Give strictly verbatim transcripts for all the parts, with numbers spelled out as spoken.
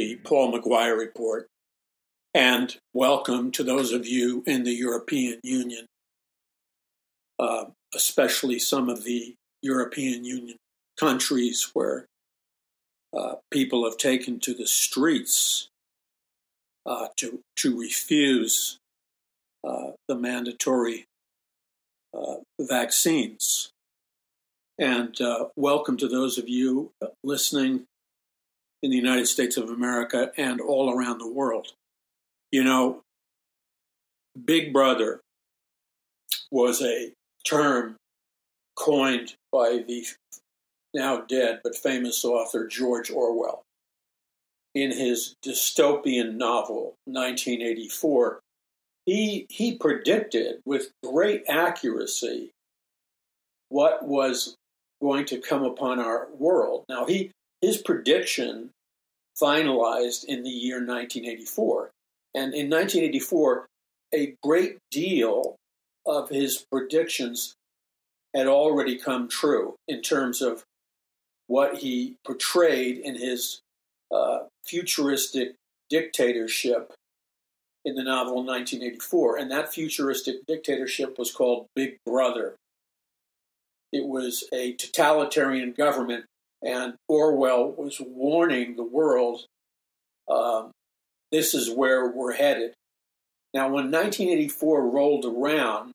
the Paul McGuire Report, and welcome to those of you in the European Union, uh, especially some of the European Union countries where uh, people have taken to the streets uh, to, to refuse uh, the mandatory uh, vaccines. And uh, welcome to those of you listening in the United States of America and all around the world. You know, Big Brother was a term coined by the now dead but famous author George Orwell. In his dystopian novel, nineteen eighty-four, he, he predicted with great accuracy what was going to come upon our world. Now, he his prediction finalized in the year nineteen eighty-four. And in nineteen eighty-four, a great deal of his predictions had already come true in terms of what he portrayed in his uh, futuristic dictatorship in the novel nineteen eighty-four. And that futuristic dictatorship was called Big Brother. It was a totalitarian government, and Orwell was warning the world, um, this is where we're headed. Now, when nineteen eighty-four rolled around,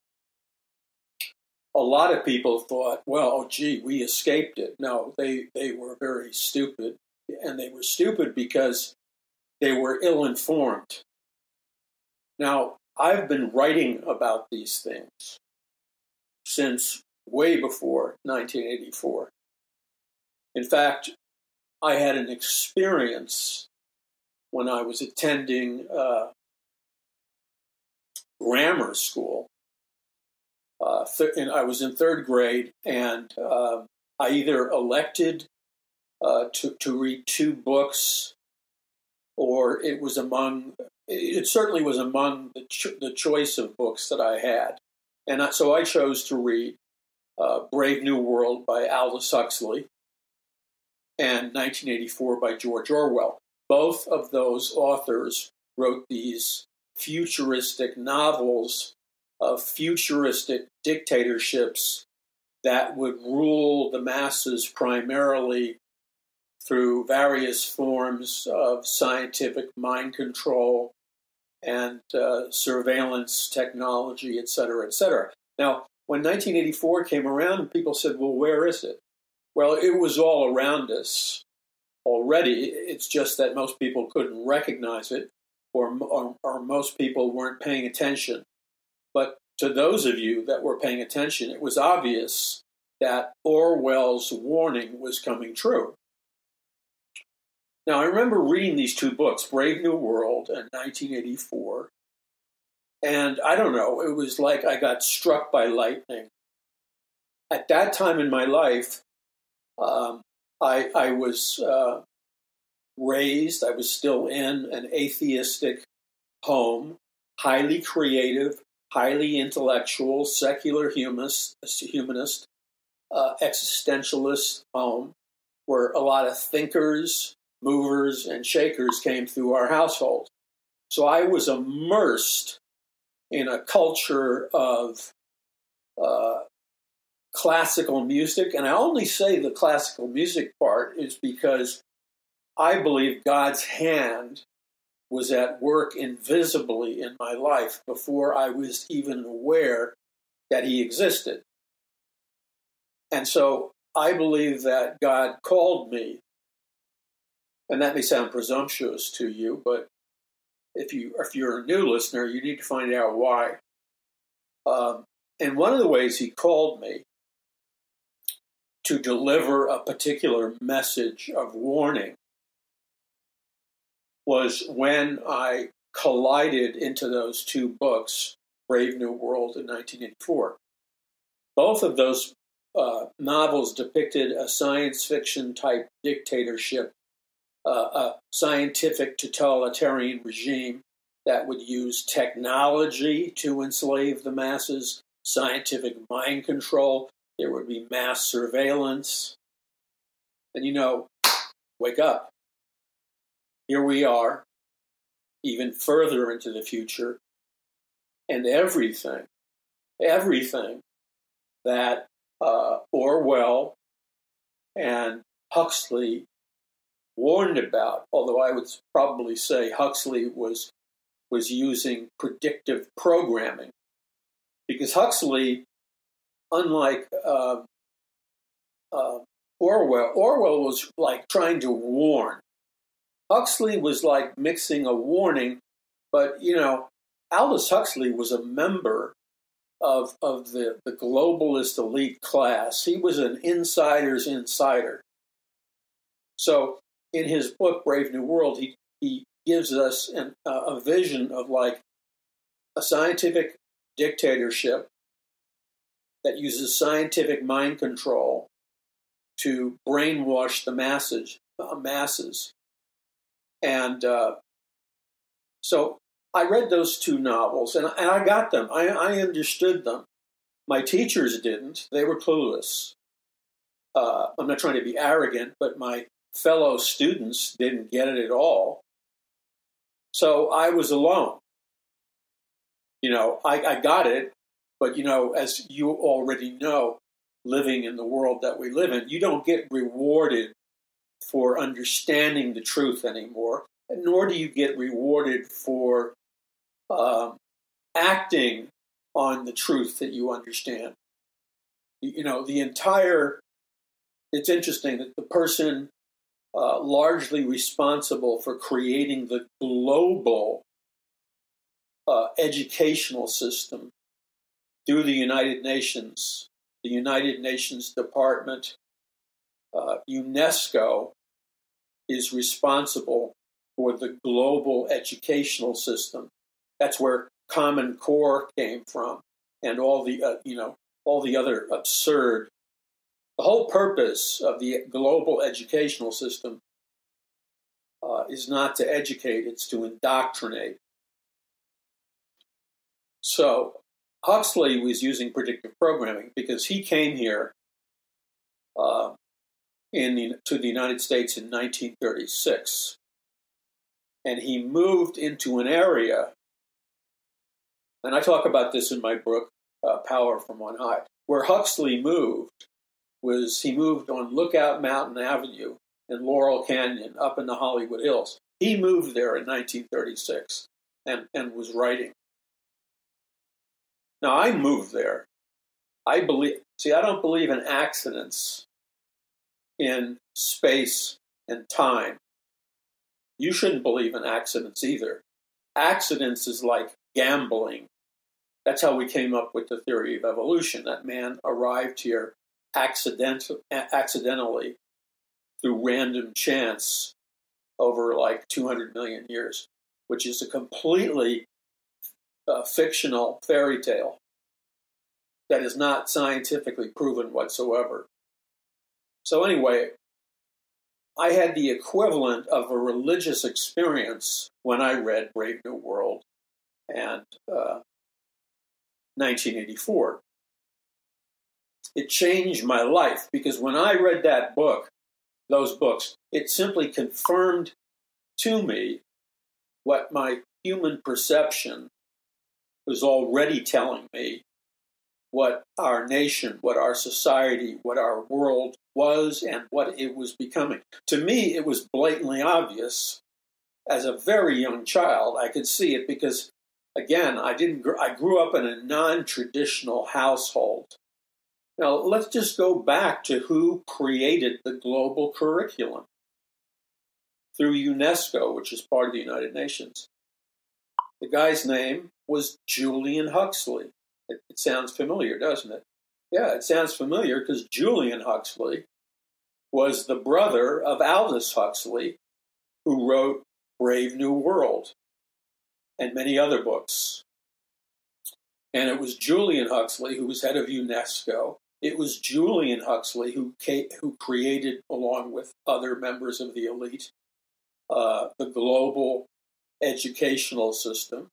a lot of people thought, well, oh, gee, we escaped it. No, they, they were very stupid, and they were stupid because they were ill-informed. Now, I've been writing about these things since way before nineteen eighty-four. In fact, I had an experience when I was attending uh, grammar school. Uh, th- and I was in third grade, and uh, I either elected uh, to, to read two books, or it was among, it certainly was among the, cho- the choice of books that I had. And I, so I chose to read Uh, Brave New World by Aldous Huxley and nineteen eighty-four by George Orwell. Both of those authors wrote these futuristic novels of futuristic dictatorships that would rule the masses primarily through various forms of scientific mind control and uh, surveillance technology, et cetera, et cetera. Now, when nineteen eighty-four came around, people said, well, where is it? Well, it was all around us already. It's just that most people couldn't recognize it, or, or, or most people weren't paying attention. But to those of you that were paying attention, it was obvious that Orwell's warning was coming true. Now, I remember reading these two books, Brave New World and nineteen eighty-four, and I don't know, it was like I got struck by lightning. At that time in my life, um, I, I was uh, raised, I was still in an atheistic home, highly creative, highly intellectual, secular humanist, humanist uh, existentialist home, where a lot of thinkers, movers, and shakers came through our household. So I was immersed in a culture of uh, classical music. And I only say the classical music part is because I believe God's hand was at work invisibly in my life before I was even aware that he existed. And so I believe that God called me, and that may sound presumptuous to you, but If you if you're a new listener, you need to find out why. Um, and one of the ways he called me to deliver a particular message of warning was when I collided into those two books, Brave New World in nineteen eighty-four. Both of those uh, novels depicted a science fiction type dictatorship, Uh, a scientific totalitarian regime that would use technology to enslave the masses, scientific mind control. There would be mass surveillance. And, you know, wake up. here we are, even further into the future, and everything, everything that uh, Orwell and Huxley warned about, although I would probably say Huxley was was using predictive programming, because Huxley, unlike uh, uh, Orwell, Orwell was like trying to warn. Huxley was like mixing a warning, but you know, Aldous Huxley was a member of of the, the globalist elite class. He was an insider's insider. So in his book, Brave New World, he, he gives us an, uh, a vision of like a scientific dictatorship that uses scientific mind control to brainwash the masses. Uh, masses. And uh, so I read those two novels, and, and I got them. I, I understood them. My teachers didn't. They were clueless. Uh, I'm not trying to be arrogant, but my fellow students didn't get it at all. So I was alone. You know, I, I got it, but, you know, as you already know, living in the world that we live in, you don't get rewarded for understanding the truth anymore, nor do you get rewarded for um, acting on the truth that you understand. You know, the entire, it's interesting that the person uh, largely responsible for creating the global uh, educational system through the United Nations, the United Nations Department, uh, UNESCO is responsible for the global educational system. That's where Common Core came from, and all the uh, you know all the other absurd. The whole purpose of the global educational system uh, is not to educate; it's to indoctrinate. So Huxley was using predictive programming because he came here uh, in the, to the United States in nineteen thirty-six, and he moved into an area. And I talk about this in my book, uh, Power from On High. Where Huxley moved was he moved on Lookout Mountain Avenue in Laurel Canyon up in the Hollywood Hills. He moved there in nineteen thirty-six and, and was writing. Now, I moved there. I believe, see, I don't believe in accidents in space and time. You shouldn't believe in accidents either. Accidents is like gambling. That's how we came up with the theory of evolution, that man arrived here accident- accidentally through random chance over like two hundred million years, which is a completely uh, fictional fairy tale that is not scientifically proven whatsoever. So anyway, I had the equivalent of a religious experience when I read Brave New World and uh, nineteen eighty-four. It changed my life because when I read that book, those books, it simply confirmed to me what my human perception was already telling me, what our nation, what our society, what our world was, and what it was becoming. To me, it was blatantly obvious. As a very young child, I could see it because, again, I didn't. Gr- I grew up in a non-traditional household. Now, let's just go back to who created the global curriculum through UNESCO, which is part of the United Nations. The guy's name was Julian Huxley. It, it sounds familiar, doesn't it? Yeah, it sounds familiar because Julian Huxley was the brother of Aldous Huxley, who wrote Brave New World and many other books. And it was Julian Huxley who was head of UNESCO. It was Julian Huxley who came, who created, along with other members of the elite, uh, the global educational system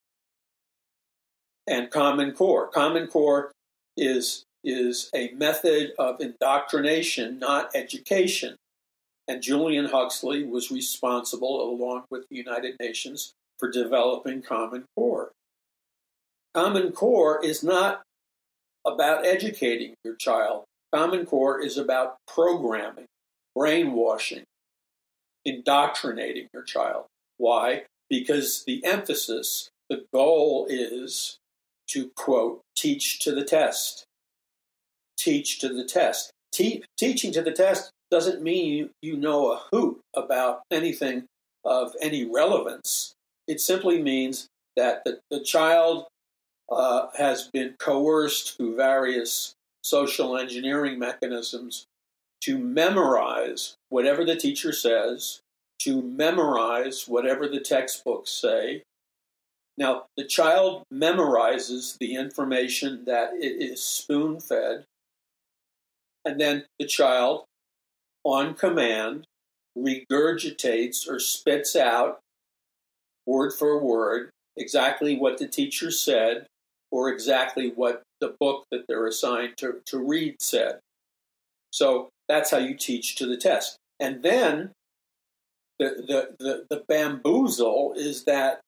and Common Core. Common Core is is a method of indoctrination, not education. And Julian Huxley was responsible, along with the United Nations, for developing Common Core. Common Core is not about educating your child. Common Core is about programming, brainwashing, indoctrinating your child. Why? Because the emphasis, the goal is to, quote, teach to the test. Teach to the test. Te- teaching to the test doesn't mean you, you know a hoot about anything of any relevance. It simply means that the, the child uh, has been coerced through various social engineering mechanisms to memorize whatever the teacher says, to memorize whatever the textbooks say. Now, the child memorizes the information that it is spoon-fed, and then the child, on command, regurgitates or spits out, word for word, exactly what the teacher said or exactly what the book that they're assigned to, to read said. So that's how you teach to the test. And then the, the, the, the bamboozle is that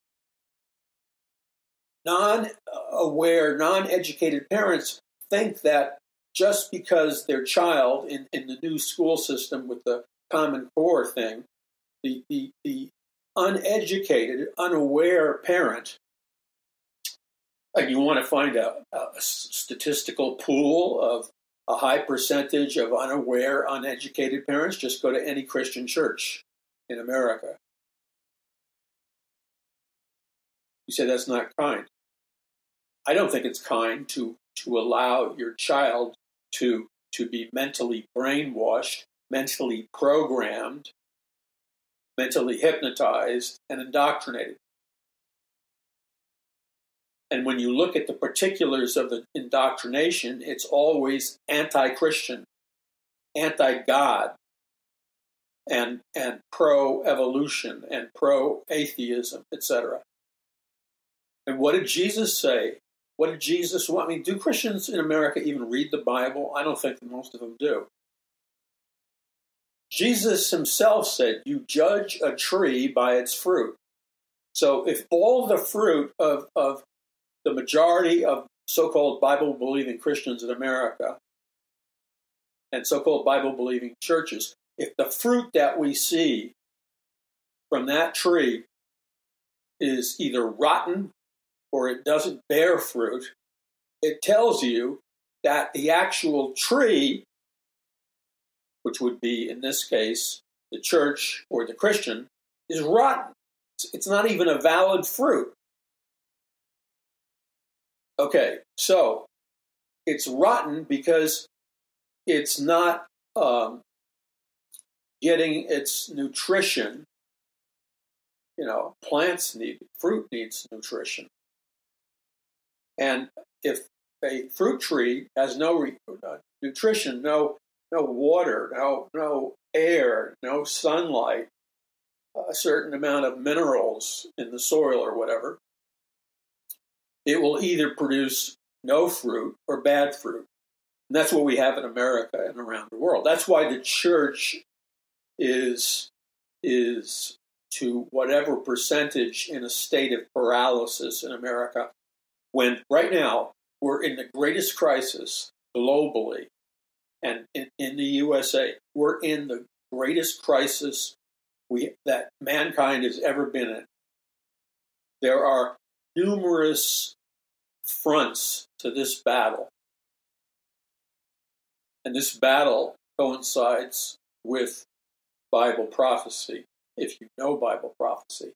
non-aware, non-educated parents think that just because their child in, in the new school system with the Common Core thing, the, the, the uneducated, unaware parent, and you want to find a, a statistical pool of a high percentage of unaware, uneducated parents, just go to any Christian church in America. You say that's not kind. I don't think it's kind to, to allow your child to, to be mentally brainwashed, mentally programmed, mentally hypnotized, and indoctrinated. And when you look at the particulars of the indoctrination, it's always anti-Christian, anti-God, and, and pro-evolution, and pro-atheism, et cetera. And what did Jesus say? What did Jesus want? I mean, do Christians in America even read the Bible? I don't think that most of them do. Jesus himself said, you judge a tree by its fruit. So if all the fruit of, of the majority of so-called Bible-believing Christians in America and so-called Bible-believing churches, if the fruit that we see from that tree is either rotten or it doesn't bear fruit, it tells you that the actual tree, which would be, in this case, the church or the Christian, is rotten. It's not even a valid fruit. Okay, so it's rotten because it's not um, getting its nutrition. You know, plants need, fruit needs nutrition. And if a fruit tree has no re- uh, nutrition, no no water, no no air, no sunlight, a certain amount of minerals in the soil or whatever, it will either produce no fruit or bad fruit. And that's what we have in America and around the world. That's why the church is, is to whatever percentage in a state of paralysis in America, when right now we're in the greatest crisis globally and in, in the U S A. We're in the greatest crisis we that mankind has ever been in. There are numerous fronts to this battle. And this battle coincides with Bible prophecy, if you know Bible prophecy.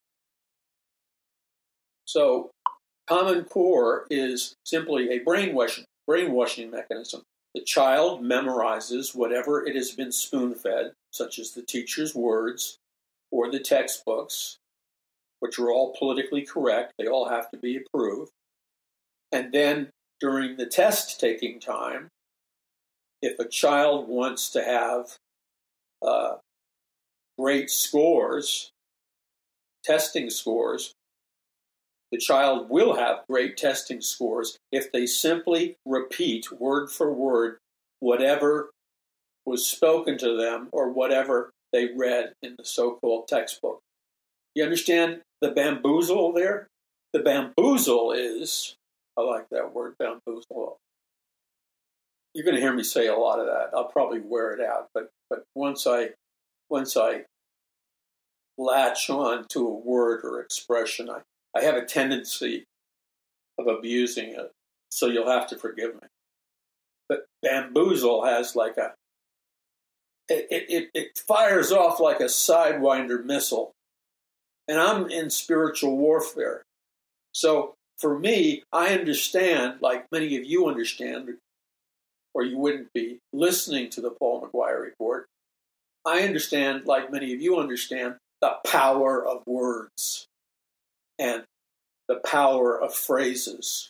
So Common Core is simply a brainwashing, brainwashing mechanism. The child memorizes whatever it has been spoon-fed, such as the teacher's words or the textbooks, which are all politically correct. They all have to be approved. And then during the test-taking time, if a child wants to have uh, great scores, testing scores, the child will have great testing scores if they simply repeat word for word whatever was spoken to them or whatever they read in the so-called textbook. You understand the bamboozle there? The bamboozle is, I like that word, bamboozle. You're going to hear me say a lot of that. I'll probably wear it out, but but once I once I latch on to a word or expression, I, I have a tendency of abusing it, so you'll have to forgive me. But bamboozle has like a, it, it, it fires off like a Sidewinder missile. And I'm in spiritual warfare. So for me, I understand, like many of you understand, or you wouldn't be listening to the Paul McGuire Report. I understand, like many of you understand, the power of words and the power of phrases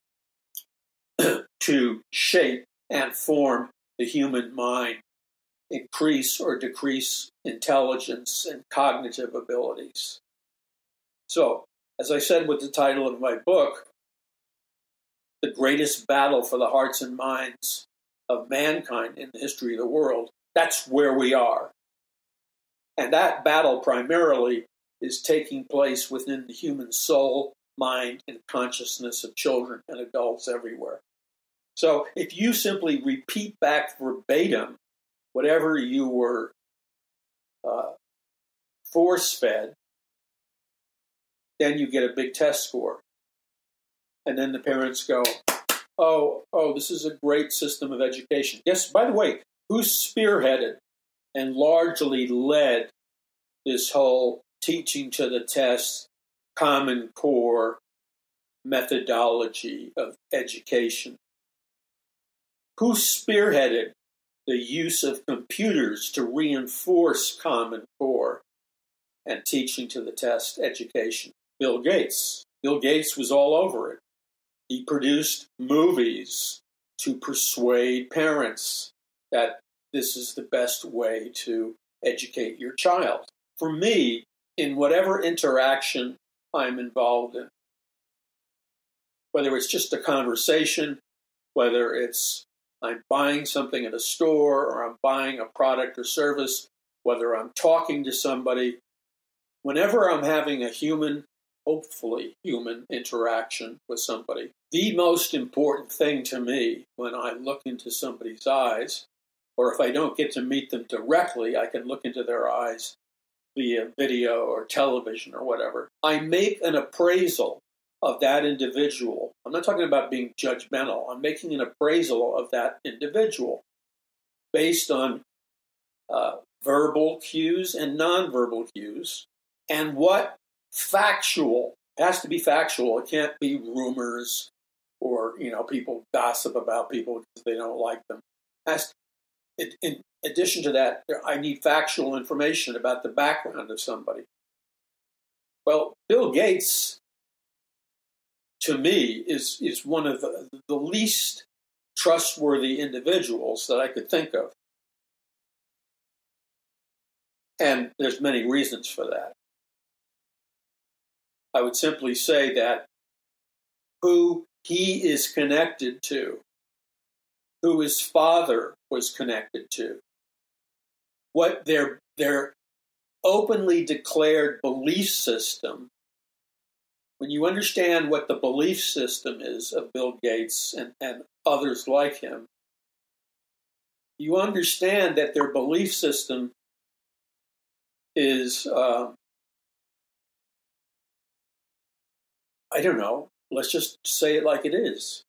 to shape and form the human mind, increase or decrease intelligence and cognitive abilities. So, as I said with the title of my book, The Greatest Battle for the Hearts and Minds of Mankind in the History of the World, that's where we are. And that battle primarily is taking place within the human soul, mind, and consciousness of children and adults everywhere. So if you simply repeat back verbatim whatever you were uh, force-fed, then you get a big test score. And then the parents go, oh, oh, this is a great system of education. Yes, by the way, who spearheaded and largely led this whole teaching to the test, Common Core methodology of education? Who spearheaded the use of computers to reinforce Common Core and teaching to the test education? Bill Gates. Bill Gates was all over it. He produced movies to persuade parents that this is the best way to educate your child. For me, in whatever interaction I'm involved in, whether it's just a conversation, whether it's I'm buying something at a store or I'm buying a product or service, whether I'm talking to somebody, whenever I'm having a human, hopefully human interaction with somebody, the most important thing to me when I look into somebody's eyes, or if I don't get to meet them directly, I can look into their eyes via video or television or whatever. I make an appraisal of that individual. I'm not talking about being judgmental. I'm making an appraisal of that individual based on uh, verbal cues and nonverbal cues, and what factual, it has to be factual. It can't be rumors or, you know, people gossip about people because they don't like them. Has, in, in addition to that, I need factual information about the background of somebody. Well, Bill Gates, to me, is, is one of the, the least trustworthy individuals that I could think of. And there's many reasons for that. I would simply say that who he is connected to, who his father was connected to, what their, their openly declared belief system, when you understand what the belief system is of Bill Gates and, and others like him, you understand that their belief system is, uh, I don't know, let's just say it like it is.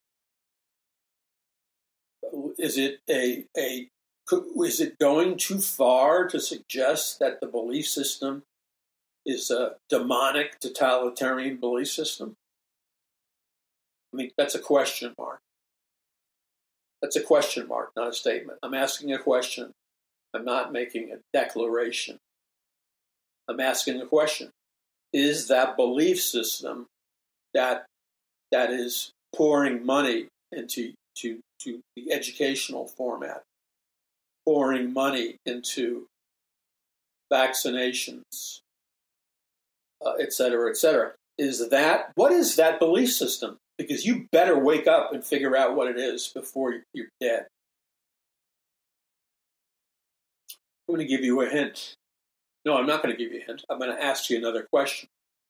Is it a, a is it going too far to suggest that the belief system is a demonic, totalitarian belief system? I mean, that's a question mark. That's a question mark, not a statement. I'm asking a question. I'm not making a declaration. I'm asking a question. Is that belief system that that is pouring money into to, to the educational format, pouring money into vaccinations, uh, et cetera, et cetera, is that, what is that belief system? Because you better wake up and figure out what it is before you're dead. I'm going to give you a hint. No, I'm not going to give you a hint. I'm going to ask you another question.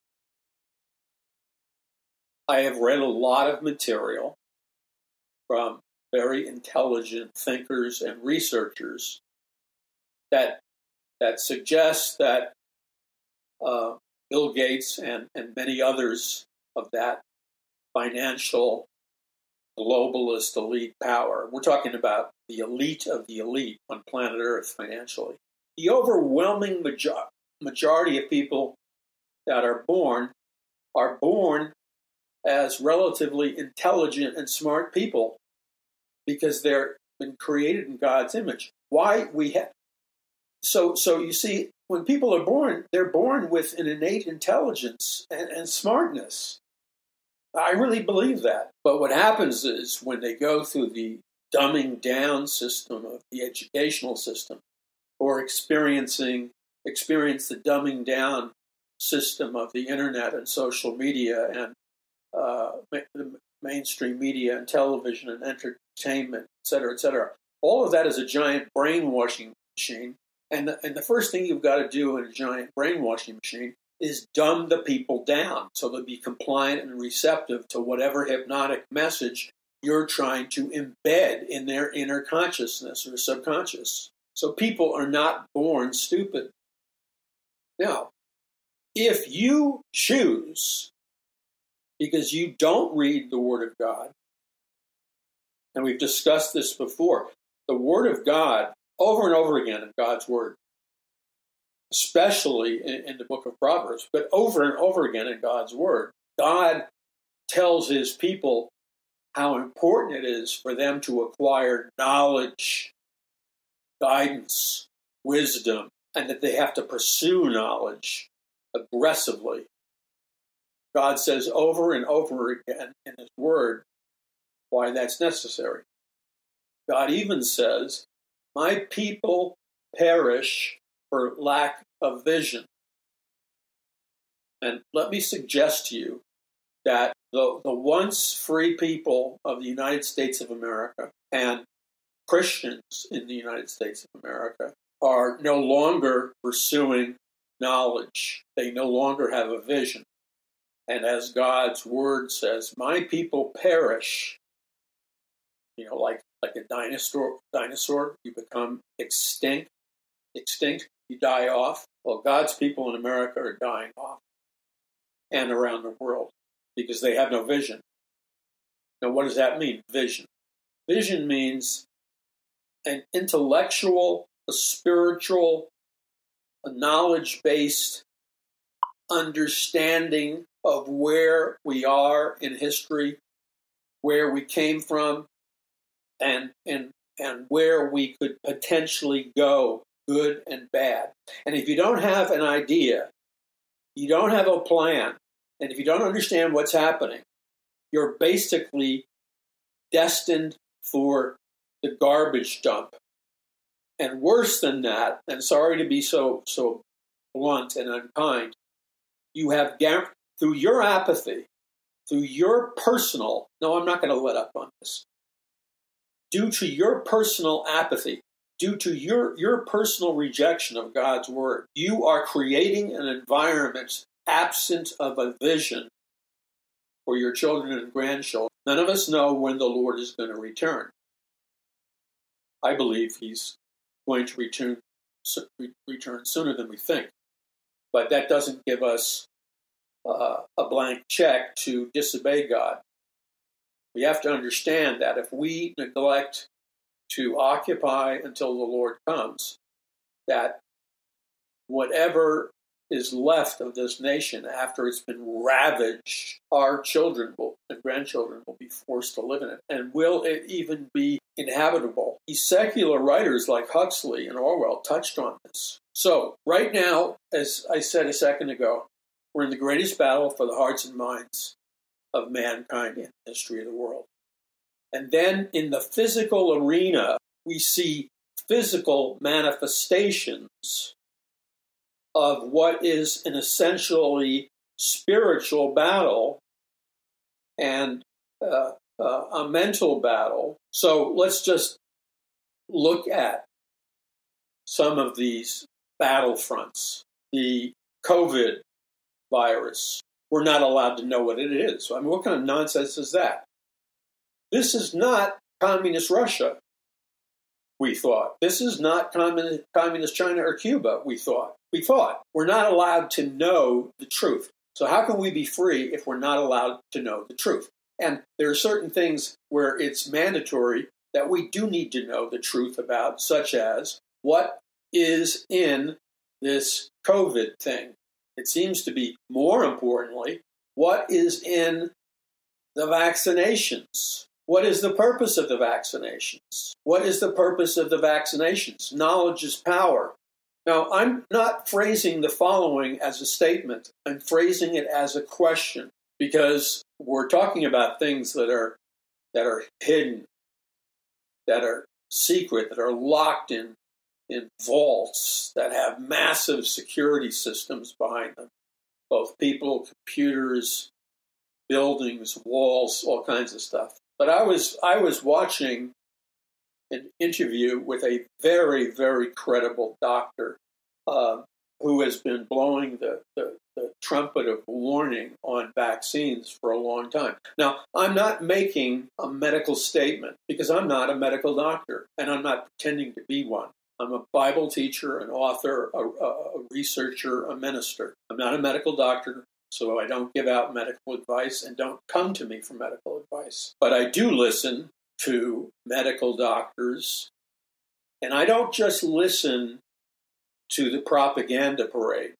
I have read a lot of material from very intelligent thinkers and researchers that that suggests that uh, Bill Gates and, and many others of that financial globalist elite power, we're talking about the elite of the elite on planet Earth financially, the overwhelming major- majority of people that are born are born as relatively intelligent and smart people because they're been created in God's image. Why we have so so you see, when people are born, they're born with an innate intelligence and, and smartness. I really believe that. But what happens is when they go through the dumbing down system of the educational system, or experiencing experience the dumbing down system of the internet and social media and uh, the mainstream media and television and entertainment, et cetera, et cetera. All of that is a giant brainwashing machine. And the, and the first thing you've got to do in a giant brainwashing machine is dumb the people down so they'll be compliant and receptive to whatever hypnotic message you're trying to embed in their inner consciousness or subconscious. So people are not born stupid. Now, if you choose, because you don't read the Word of God, and we've discussed this before, the Word of God, over and over again in God's Word, especially in, in the book of Proverbs, but over and over again in God's Word, God tells His people how important it is for them to acquire knowledge, guidance, wisdom, and that they have to pursue knowledge aggressively. God says over and over again in His Word why that's necessary. God even says, "My people perish for lack of vision." And let me suggest to you that the, the once free people of the United States of America and Christians in the United States of America are no longer pursuing knowledge. They no longer have a vision. And as God's Word says, "My people perish." You know, like like a dinosaur, dinosaur, you become extinct, extinct, you die off. Well, God's people in America are dying off and around the world because they have no vision. Now, what does that mean, vision? Vision means an intellectual, a spiritual, a knowledge-based understanding of where we are in history, where we came from, and and and where we could potentially go, good and bad. And if you don't have an idea, you don't have a plan, and if you don't understand what's happening, you're basically destined for the garbage dump. And worse than that, and sorry to be so so blunt and unkind, you have, through your apathy, through your personal, no, I'm not going to let up on this, due to your personal apathy, due to your, your personal rejection of God's Word, you are creating an environment absent of a vision for your children and grandchildren. None of us know when the Lord is going to return. I believe He's going to return, return sooner than we think. But that doesn't give us uh, a blank check to disobey God. We have to understand that if we neglect to occupy until the Lord comes, that whatever is left of this nation after it's been ravaged, our children will, and grandchildren will be forced to live in it. And will it even be inhabitable? These secular writers like Huxley and Orwell touched on this. So right now, as I said a second ago, we're in the greatest battle for the hearts and minds of mankind in the history of the world. And then in the physical arena, we see physical manifestations of what is an essentially spiritual battle and uh, uh, a mental battle. So let's just look at some of these battlefronts. The COVID virus, we're not allowed to know what it is. I mean, what kind of nonsense is that? This is not communist Russia, we thought. This is not communist, communist China or Cuba, we thought. We thought. We're not allowed to know the truth. So how can we be free if we're not allowed to know the truth? And there are certain things where it's mandatory that we do need to know the truth about, such as what is in this COVID thing. It seems to be, more importantly, what is in the vaccinations. What is the purpose of the vaccinations? What is the purpose of the vaccinations? Knowledge is power. Now, I'm not phrasing the following as a statement. I'm phrasing it as a question, because we're talking about things that are that are hidden, that are secret, that are locked in, in vaults, that have massive security systems behind them, both people, computers, buildings, walls, all kinds of stuff. But I was I was watching an interview with a very, very credible doctor uh, who has been blowing the, the, the trumpet of warning on vaccines for a long time. Now, I'm not making a medical statement because I'm not a medical doctor, and I'm not pretending to be one. I'm a Bible teacher, an author, a, a researcher, a minister. I'm not a medical doctor, so I don't give out medical advice, and don't come to me for medical advice. But I do listen to medical doctors, and I don't just listen to the propaganda parade.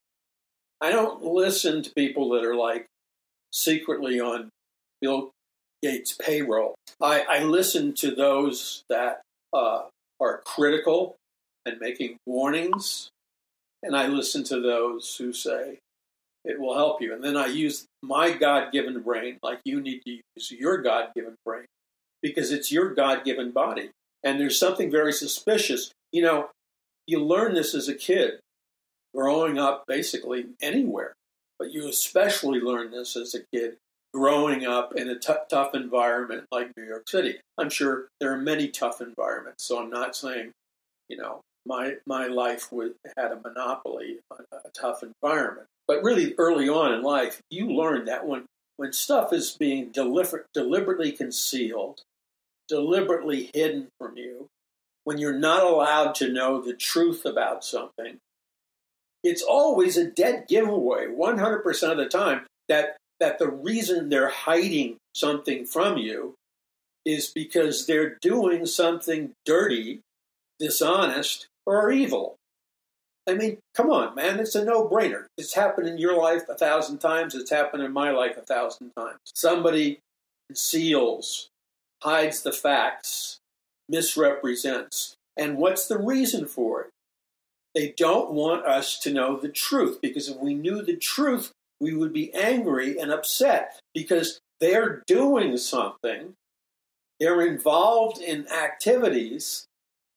I don't listen to people that are like secretly on Bill Gates' payroll. I, I listen to those that uh, are critical and making warnings, and I listen to those who say it will help you. And then I use my God-given brain like you need to use your God-given brain, because it's your God-given body. And there's something very suspicious. You know, you learn this as a kid, growing up basically anywhere. But you especially learn this as a kid growing up in a t- tough environment like New York City. I'm sure there are many tough environments, so I'm not saying, you know, my my life would, had a monopoly on a tough environment. But really early on in life, you learn that when, when stuff is being deliver- deliberately concealed, deliberately hidden from you, when you're not allowed to know the truth about something, it's always a dead giveaway, one hundred percent of the time, that, that the reason they're hiding something from you is because they're doing something dirty, dishonest, or evil. I mean, come on, man, it's a no-brainer. It's happened in your life a thousand times. It's happened in my life a thousand times. Somebody conceals, hides the facts, misrepresents. And what's the reason for it? They don't want us to know the truth, because if we knew the truth, we would be angry and upset, because they're doing something. They're involved in activities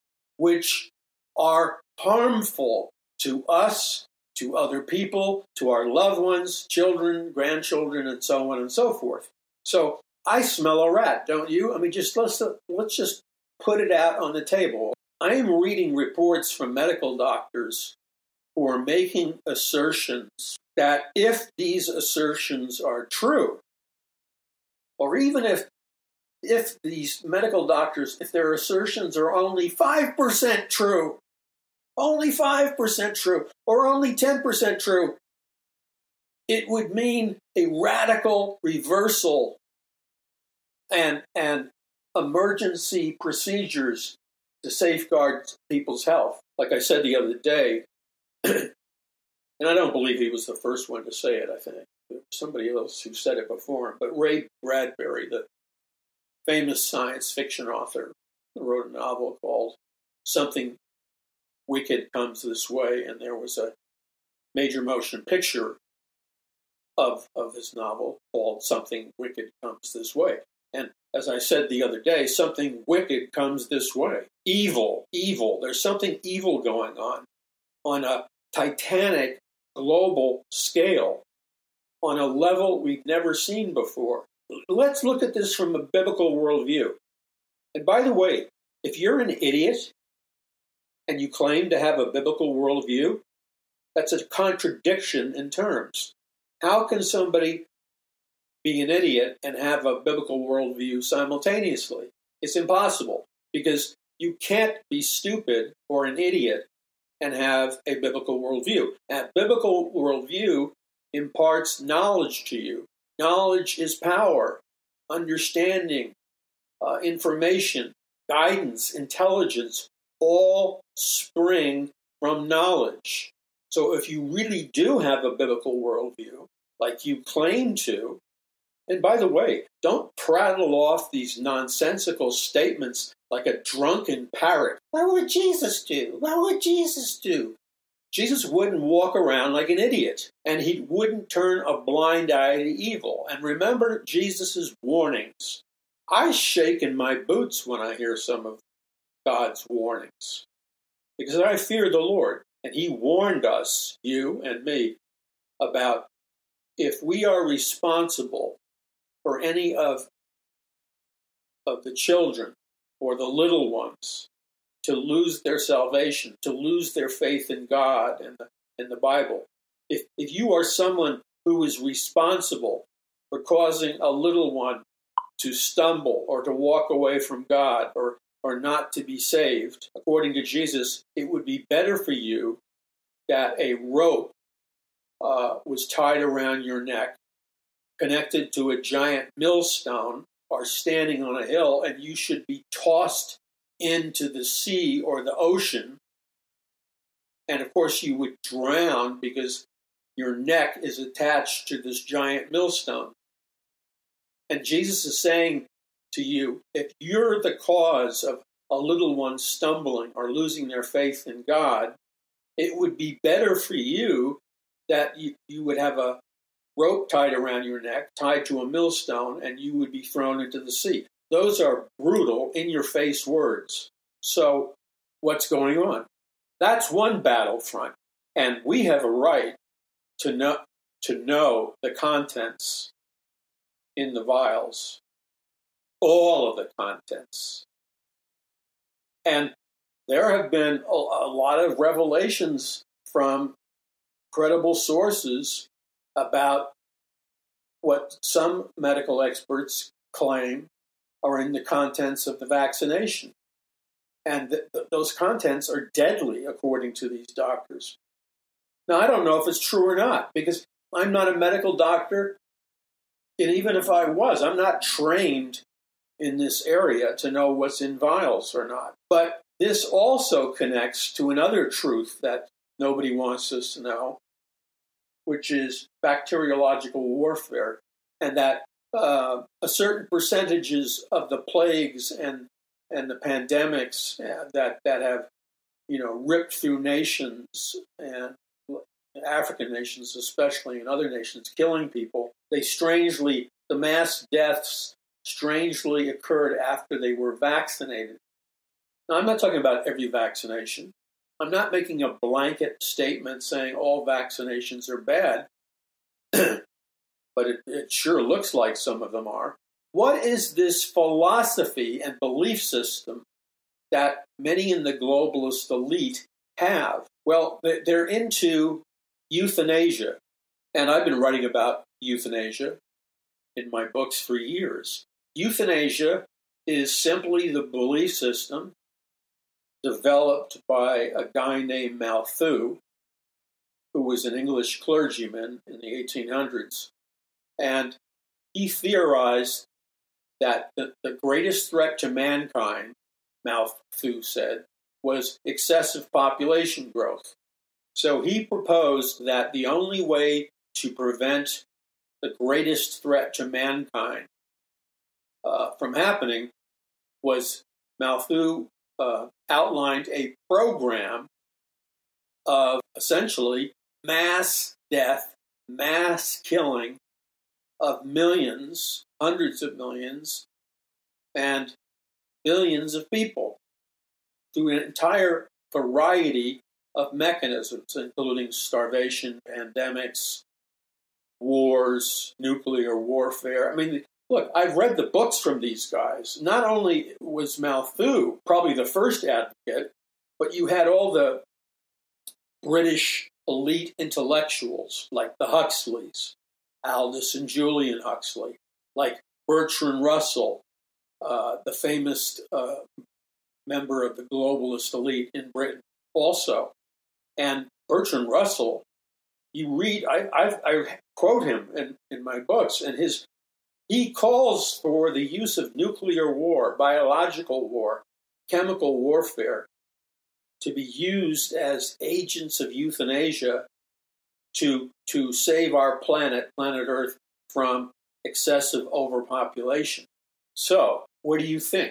which are harmful to us, to other people, to our loved ones, children, grandchildren, and so on and so forth. So I smell a rat, don't you? I mean, just let's let's just put it out on the table. I am reading reports from medical doctors who are making assertions that if these assertions are true, or even if if these medical doctors, if their assertions are only five percent true, only five percent true, or only ten percent true, it would mean a radical reversal and, and emergency procedures to safeguard people's health. Like I said the other day, and I don't believe he was the first one to say it, I think. There was somebody else who said it before him, but Ray Bradbury, the famous science fiction author, wrote a novel called Something Wicked Comes This Way, and there was a major motion picture of, of his novel called Something Wicked Comes This Way. And as I said the other day, something wicked comes this way. Evil, evil. There's something evil going on on a titanic global scale, on a level we've never seen before. Let's look at this from a biblical worldview. And by the way, if you're an idiot, and you claim to have a biblical worldview, that's a contradiction in terms. How can somebody be an idiot and have a biblical worldview simultaneously? It's impossible, because you can't be stupid or an idiot and have a biblical worldview. A biblical worldview imparts knowledge to you. Knowledge is power, understanding, uh, information, guidance, intelligence, all spring from knowledge. So if you really do have a biblical worldview, like you claim to, and by the way, don't prattle off these nonsensical statements like a drunken parrot. What would Jesus do? What would Jesus do? Jesus wouldn't walk around like an idiot, and he wouldn't turn a blind eye to evil. And remember Jesus' warnings. I shake in my boots when I hear some of God's warnings, because I fear the Lord. And he warned us, you and me, about if we are responsible for any of, of the children or the little ones to lose their salvation, to lose their faith in God and the, in the Bible. If, if you are someone who is responsible for causing a little one to stumble or to walk away from God or, or not to be saved, according to Jesus, it would be better for you that a rope uh, was tied around your neck, connected to a giant millstone, or standing on a hill, and you should be tossed into the sea or the ocean. And of course, you would drown because your neck is attached to this giant millstone. And Jesus is saying to you, if you're the cause of a little one stumbling or losing their faith in God, it would be better for you that you, you would have a rope tied around your neck, tied to a millstone, and you would be thrown into the sea. Those are brutal, in-your-face words. So what's going on? That's one battlefront, and we have a right to know, to know the contents in the vials, all of the contents. And there have been a, a lot of revelations from credible sources about what some medical experts claim are in the contents of the vaccination. And th- th- those contents are deadly, according to these doctors. Now, I don't know if it's true or not, because I'm not a medical doctor. And even if I was, I'm not trained in this area to know what's in vials or not. But this also connects to another truth that nobody wants us to know, which is bacteriological warfare, and that uh, a certain percentages of the plagues and and the pandemics uh, that that have, you know, ripped through nations, and African nations especially, and other nations, killing people, they strangely, the mass deaths strangely occurred after they were vaccinated. Now, I'm not talking about every vaccination. I'm not making a blanket statement saying all vaccinations are bad, but it, it sure looks like some of them are. What is this philosophy and belief system that many in the globalist elite have? Well, they're into euthanasia, and I've been writing about euthanasia in my books for years. Euthanasia is simply the belief system developed by a guy named Malthus, who was an English clergyman in the eighteen hundreds. And he theorized that the, the greatest threat to mankind, Malthus said, was excessive population growth. So he proposed that the only way to prevent the greatest threat to mankind uh, from happening was Malthus uh, outlined a program of essentially mass death, mass killing of millions, hundreds of millions, and billions of people through an entire variety of mechanisms, including starvation, pandemics, wars, nuclear warfare. I mean, look, I've read the books from these guys. Not only was Malthus probably the first advocate But you had all the British elite intellectuals like the Huxleys, Aldous and Julian Huxley, like Bertrand Russell, uh, the famous uh, member of the globalist elite in Britain also. And Bertrand Russell, you read, I, I, I quote him in, in my books, and his he calls for the use of nuclear war, biological war, chemical warfare to be used as agents of euthanasia to, to save our planet, planet Earth, from excessive overpopulation. So, what do you think?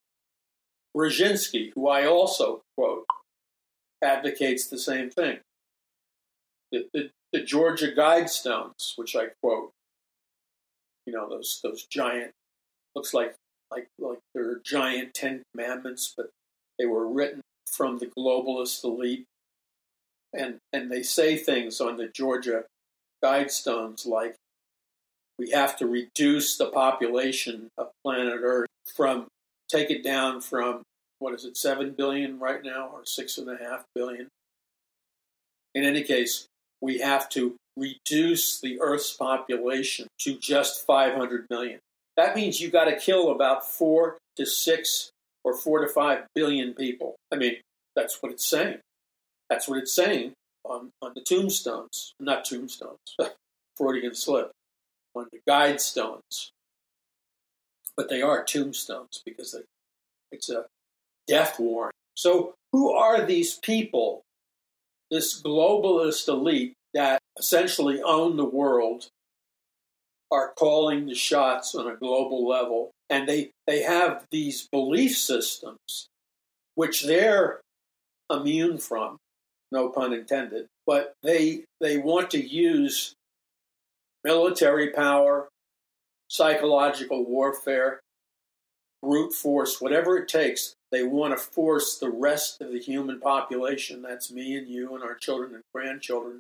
Brzezinski, who I also quote, advocates the same thing. The, the, the Georgia Guidestones, which I quote, you know, those those giant, looks like like like they're giant Ten Commandments, but they were written from the globalist elite, and and they say things on the Georgia Guidestones like, we have to reduce the population of planet Earth from, take it down from, what is it, seven billion right now, or six and a half billion? In any case, we have to reduce the Earth's population to just five hundred million. That means you got to kill about four to six or four to five billion people. I mean, that's what it's saying. That's what it's saying on, on the tombstones, not tombstones, Freudian slip, on the Guidestones. But they are tombstones because they, it's a death warrant. So who are these people, this globalist elite that essentially own the world, are calling the shots on a global level? And they, they have these belief systems, which they're immune from, no pun intended, but they they want to use military power, psychological warfare, brute force, whatever it takes. They want to force the rest of the human population, that's me and you and our children and grandchildren,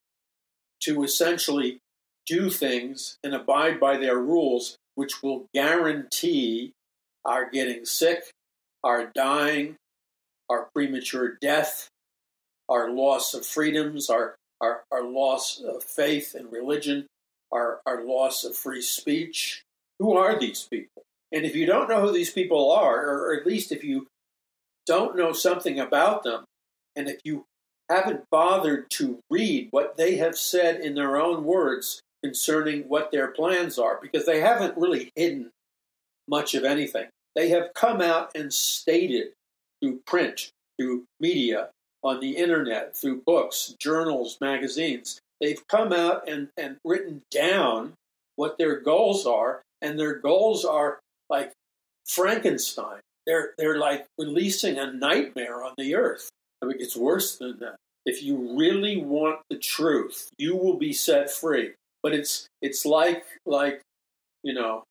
to essentially do things and abide by their rules, which will guarantee our getting sick, our dying, our premature death, our loss of freedoms, our, our, our loss of faith and religion, our, our loss of free speech. Who are these people? And if you don't know who these people are, or at least if you don't know something about them, and if you haven't bothered to read what they have said in their own words concerning what their plans are, because they haven't really hidden much of anything. They have come out and stated through print, through media, on the internet, through books, journals, magazines. They've come out and, and written down what their goals are, and their goals are like Frankenstein. They're they're like releasing a nightmare on the earth. I mean, it's worse than that. If you really want the truth, you will be set free. But it's it's like like you know,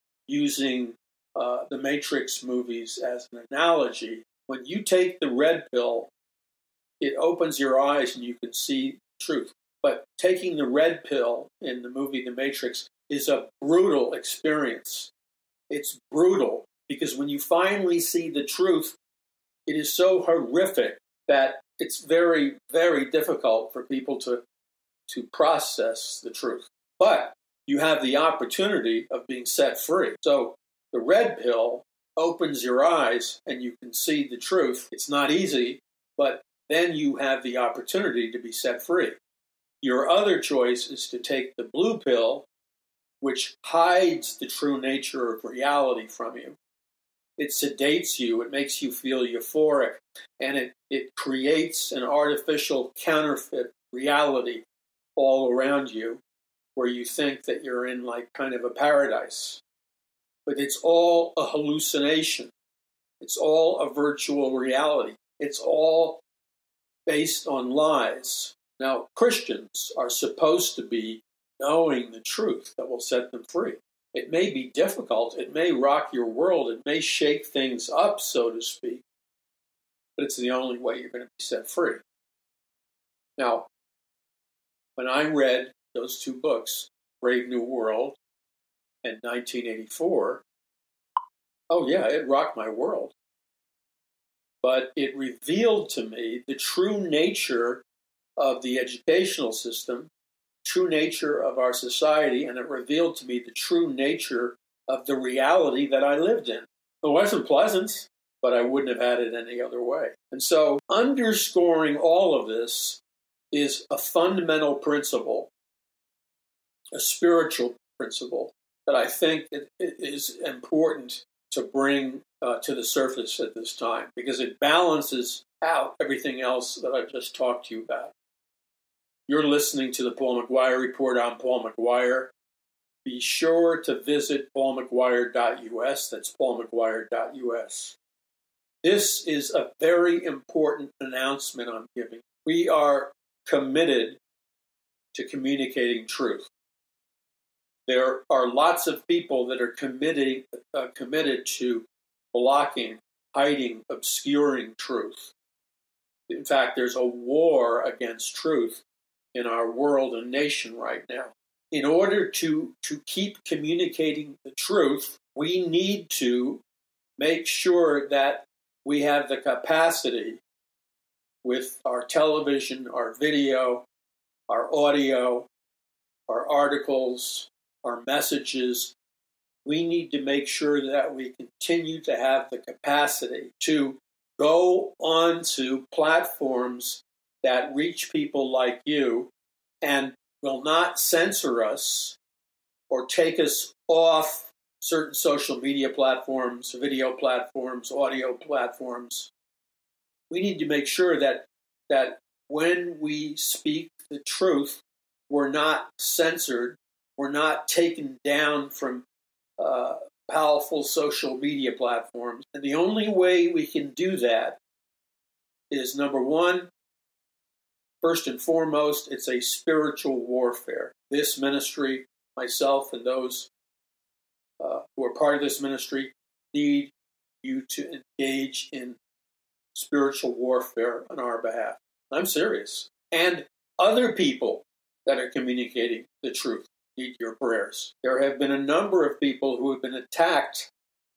using uh, the Matrix movies as an analogy. When you take the red pill, it opens your eyes and you can see truth. But taking the red pill in the movie The Matrix is a brutal experience. It's brutal because when you finally see the truth, it is so horrific that it's very, very difficult for people to, to process the truth. But you have the opportunity of being set free. So the red pill opens your eyes and you can see the truth. It's not easy, but then you have the opportunity to be set free. Your other choice is to take the blue pill, which hides the true nature of reality from you. It sedates you, it makes you feel euphoric, and it, it creates an artificial counterfeit reality all around you where you think that you're in like kind of a paradise. But it's all a hallucination. It's all a virtual reality. It's all based on lies. Now, Christians are supposed to be knowing the truth that will set them free. It may be difficult. It may rock your world. It may shake things up, so to speak. But it's the only way you're going to be set free. Now, when I read those two books, Brave New World and nineteen eighty-four, oh yeah, it rocked my world. but it revealed to me the true nature of the educational system, true nature of our society, and it revealed to me the true nature of the reality that I lived in. It wasn't pleasant, but I wouldn't have had it any other way. And so underscoring all of this is a fundamental principle, a spiritual principle that I think it, it is important to bring uh, to the surface at this time, because it balances out everything else that I've just talked to you about. You're listening to the Paul McGuire Report. I'm Paul McGuire. Be sure to visit paul mcguire dot u s. That's paul mcguire dot u s. This is a very important announcement I'm giving. We are committed to communicating truth. There are lots of people that are committed, uh, committed to blocking, hiding, obscuring truth. In fact, there's a war against truth in our world and nation right now. In order to, to keep communicating the truth, we need to make sure that we have the capacity with our television, our video, our audio, our articles, our messages. We need to make sure that we continue to have the capacity to go onto platforms that reach people like you and will not censor us or take us off certain social media platforms, video platforms, audio platforms. We need to make sure that that when we speak the truth, we're not censored, we're not taken down from uh, powerful social media platforms. And the only way we can do that is, number one, first and foremost, it's a spiritual warfare. This ministry, myself and those uh, who are part of this ministry, need you to engage in spiritual warfare on our behalf. I'm serious. And other people that are communicating the truth need your prayers. There have been a number of people who have been attacked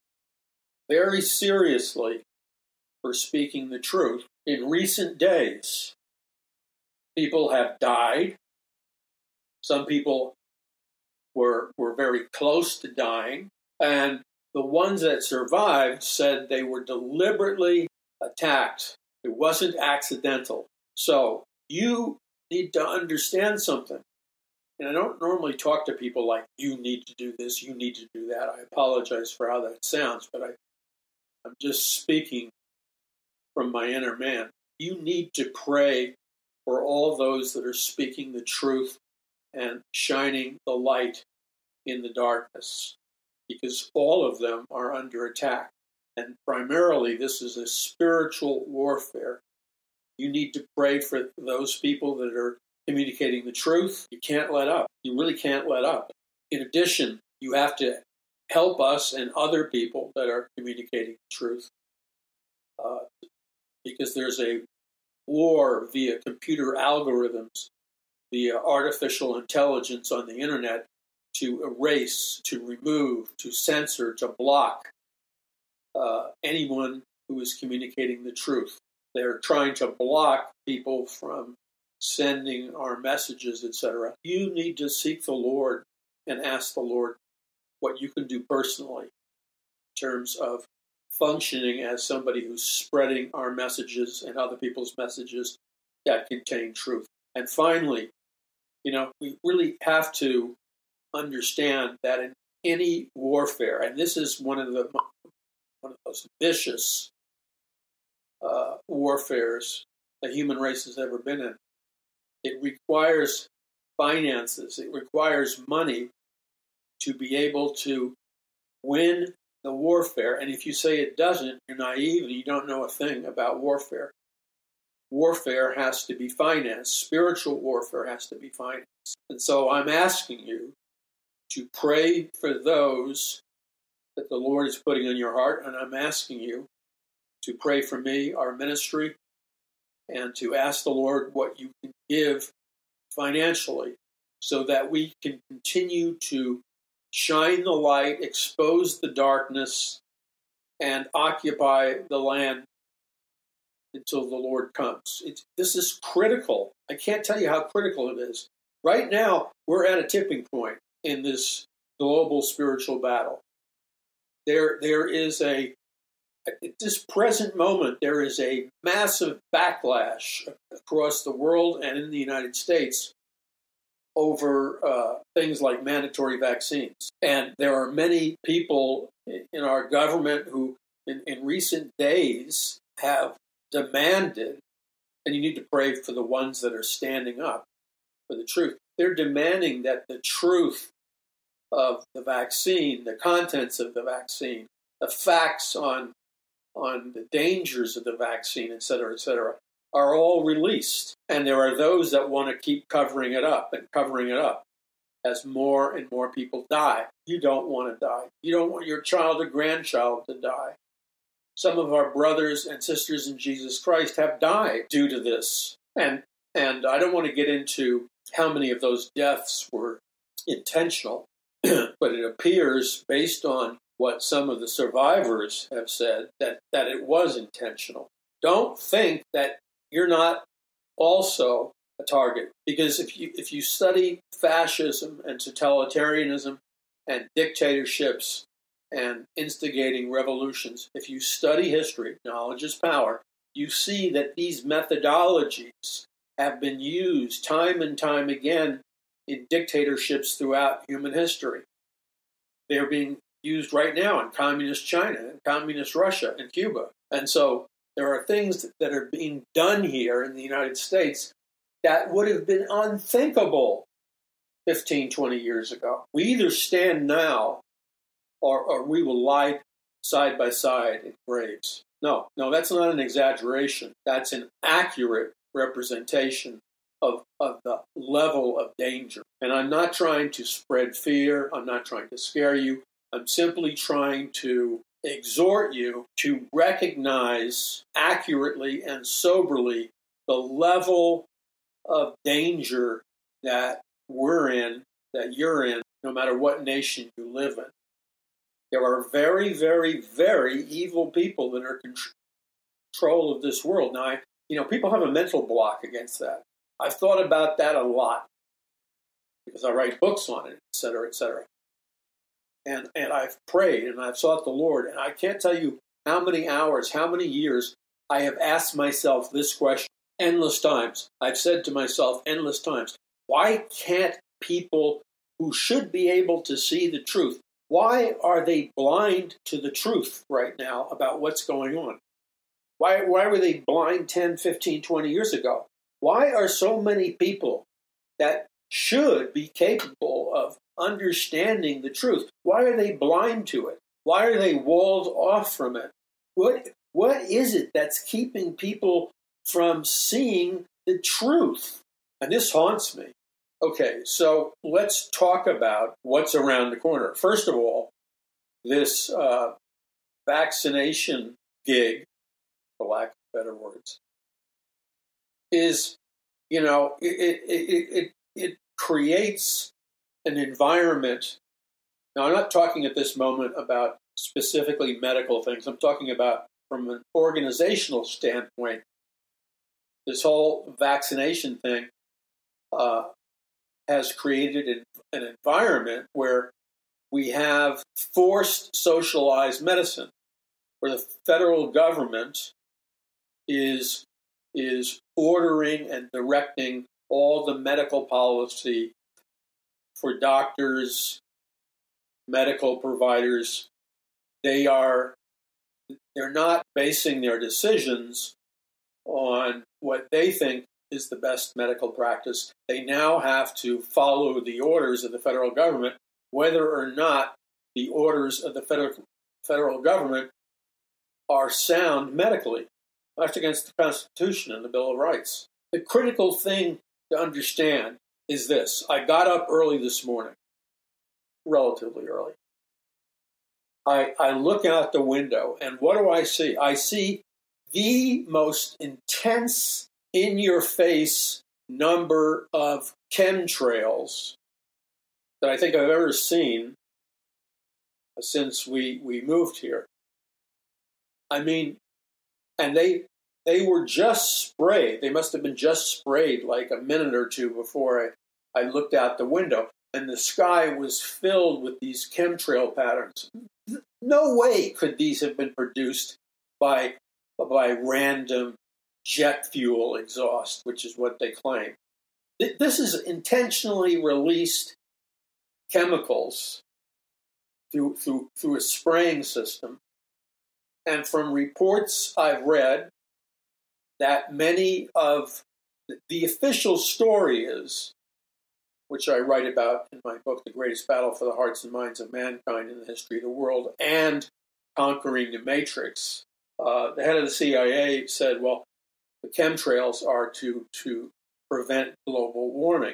very seriously for speaking the truth in recent days. People have died. Some people were, were very close to dying. And the ones that survived said they were deliberately attacked. It wasn't accidental. So you need to understand something. And I don't normally talk to people like, you need to do this, you need to do that. I apologize for how that sounds, but I, I'm just speaking from my inner man. You need to pray for all those that are speaking the truth and shining the light in the darkness, because all of them are under attack. And primarily, this is a spiritual warfare. You need to pray for those people that are communicating the truth. You can't let up. You really can't let up. In addition, you have to help us and other people that are communicating the truth, uh, because there's a war via computer algorithms, via artificial intelligence on the internet to erase, to remove, to censor, to block uh, anyone who is communicating the truth. They're trying to block people from sending our messages, et cetera. You need to seek the Lord and ask the Lord what you can do personally in terms of functioning as somebody who's spreading our messages and other people's messages that contain truth. And finally, you know, we really have to understand that in any warfare, and this is one of the one of the most vicious uh, warfares the human race has ever been in, it requires finances, it requires money to be able to win the warfare. And if you say it doesn't, you're naive and you don't know a thing about warfare. Warfare has to be financed. Spiritual warfare has to be financed. And so I'm asking you to pray for those that the Lord is putting on your heart, and I'm asking you to pray for me, our ministry, and to ask the Lord what you can give financially so that we can continue to shine the light, expose the darkness, and occupy the land until the Lord comes. It's, this is critical. I can't tell you how critical it is. Right now, we're at a tipping point in this global spiritual battle. There, there is a, at this present moment, there is a massive backlash across the world and in the United States over uh, things like mandatory vaccines. And there are many people in our government who, in, in recent days, have demanded, and you need to pray for the ones that are standing up for the truth. They're demanding that the truth of the vaccine, the contents of the vaccine, the facts on on the dangers of the vaccine, et cetera, et cetera, are all released. And there are those that want to keep covering it up and covering it up as more and more people die. You don't want to die. You don't want your child or grandchild to die. Some of our brothers and sisters in Jesus Christ have died due to this. And and I don't want to get into how many of those deaths were intentional, but it appears, based on what some of the survivors have said, that, that it was intentional. Don't think that you're not also a target, because if you if you study fascism and totalitarianism and dictatorships and instigating revolutions, if you study history, knowledge is power, you see that these methodologies have been used time and time again in dictatorships throughout human history. They're being used right now in communist China and communist Russia and Cuba. And so there are things that are being done here in the United States that would have been unthinkable fifteen, twenty years ago. We either stand now or, or we will lie side by side in graves. No, no, that's not an exaggeration. That's an accurate representation of, of the level of danger. And I'm not trying to spread fear. I'm not trying to scare you. I'm simply trying to exhort you to recognize accurately and soberly the level of danger that we're in, that you're in, no matter what nation you live in. There are very, very, very evil people that are in control of this world. Now, I, you know, people have a mental block against that. I've thought about that a lot because I write books on it, et cetera, et cetera. And, and I've prayed and I've sought the Lord. And I can't tell you how many hours, how many years I have asked myself this question endless times. I've said to myself endless times, why can't people who should be able to see the truth, why are they blind to the truth right now about what's going on? Why, why were they blind ten, fifteen, twenty years ago? Why are so many people that should be capable of understanding the truth, why are they blind to it? Why are they walled off from it? What What is it that's keeping people from seeing the truth? And this haunts me. Okay, so let's talk about what's around the corner. First of all, this uh, vaccination gig, for lack of better words, is, you know, it it it, it creates an environment. Now, I'm not talking at this moment about specifically medical things. I'm talking about from an organizational standpoint. This whole vaccination thing uh, has created an, an environment where we have forced socialized medicine, where the federal government is is ordering and directing all the medical policy for doctors, medical providers. They are they're not basing their decisions on what they think is the best medical practice. They now have to follow the orders of the federal government, whether or not the orders of the federal federal government are sound medically. That's against the Constitution and the Bill of Rights. The critical thing to understand is this. I got up early this morning, relatively early. I, I look out the window, and what do I see? I see the most intense, in-your-face number of chemtrails that I think I've ever seen since we, we moved here. I mean, and they they were just sprayed. They must have been just sprayed like a minute or two before I, I looked out the window. And the sky was filled with these chemtrail patterns. No way could these have been produced by, by random jet fuel exhaust, which is what they claim. This is intentionally released chemicals through, through, through a spraying system. And from reports I've read, that many of the official story is, which I write about in my book, The Greatest Battle for the Hearts and Minds of Mankind in the History of the World, and Conquering the Matrix. Uh, the head of the C I A said, well, the chemtrails are to, to prevent global warming.